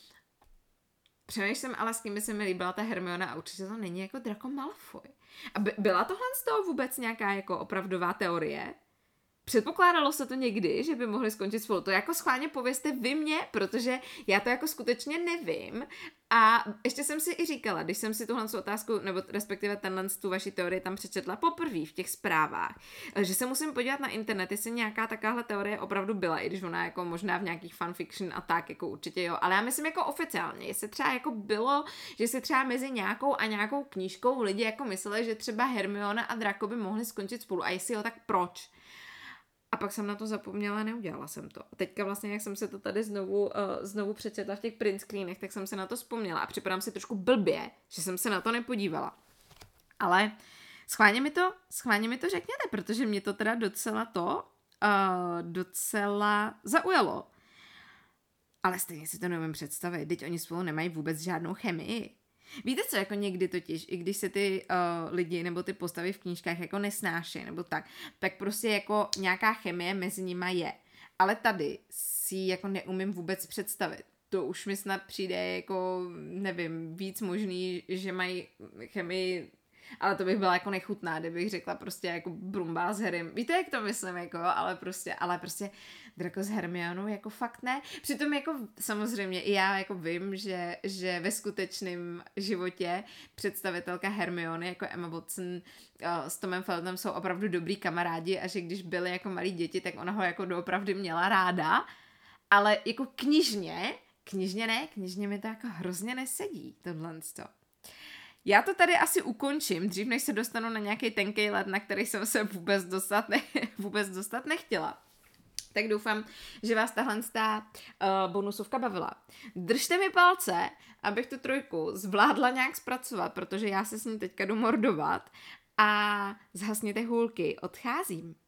Speaker 1: Přemýšlím ale, s kým by se mi líbila ta Hermiona a určitě to není jako Draco Malfoy. A by, byla tohle z toho vůbec nějaká jako opravdová teorie? Předpokládalo se to někdy, že by mohli skončit spolu. To jako schválně povězte vy mě, protože já to jako skutečně nevím. A ještě jsem si i říkala, když jsem si tuhle otázku, nebo respektive tenhle tu vaši teorii tam přečetla poprvé v těch zprávách, že se musím podívat na internet, jestli nějaká takováhle teorie opravdu byla, i když ona jako možná v nějakých fanfiction a tak, jako určitě jo. Ale já myslím jako oficiálně, jestli třeba jako bylo, že si třeba mezi nějakou a nějakou knížkou lidi jako mysleli, že třeba Hermiona a Draco by mohli skončit spolu. A jestli jo, tak proč? A pak jsem na to zapomněla a neudělala jsem to. A teďka vlastně, jak jsem se to tady znovu, uh, znovu přečetla v těch print screenech, tak jsem se na to vzpomněla a připadám si trošku blbě, že jsem se na to nepodívala. Ale schválně mi to, schválně mi to řekněte, protože mě to teda docela to, uh, docela zaujalo. Ale stejně si to neumím představit, teď oni spolu nemají vůbec žádnou chemii. Víte co, jako někdy totiž, i když se ty uh, lidi nebo ty postavy v knížkách jako nesnáší nebo tak, tak prostě jako nějaká chemie mezi nima je. Ale tady si jako neumím vůbec představit. To už mi snad přijde jako, nevím, víc možný, že mají chemii, ale to bych byla jako nechutná, kdybych řekla prostě jako Brumbál s Harrym. Víte, jak to myslím, jako, ale prostě, ale prostě Draco s Hermionou jako fakt ne. Přitom jako samozřejmě i já jako vím, že, že ve skutečném životě představitelka Hermiony jako Emma Watson uh, s Tomem Feltonem jsou opravdu dobrý kamarádi a že když byli jako malí děti, tak ona ho jako doopravdy měla ráda, ale jako knižně, knižně ne, knižně mi to jako hrozně nesedí, tohle to. Já to tady asi ukončím, dřív než se dostanu na nějaký tenkej let, na který jsem se vůbec dostat, ne, vůbec dostat nechtěla. Tak doufám, že vás tahle uh, bonusovka bavila. Držte mi palce, abych tu trojku zvládla nějak zpracovat, protože já se s ní teďka jdu mordovat a zhasněte hůlky, odcházím.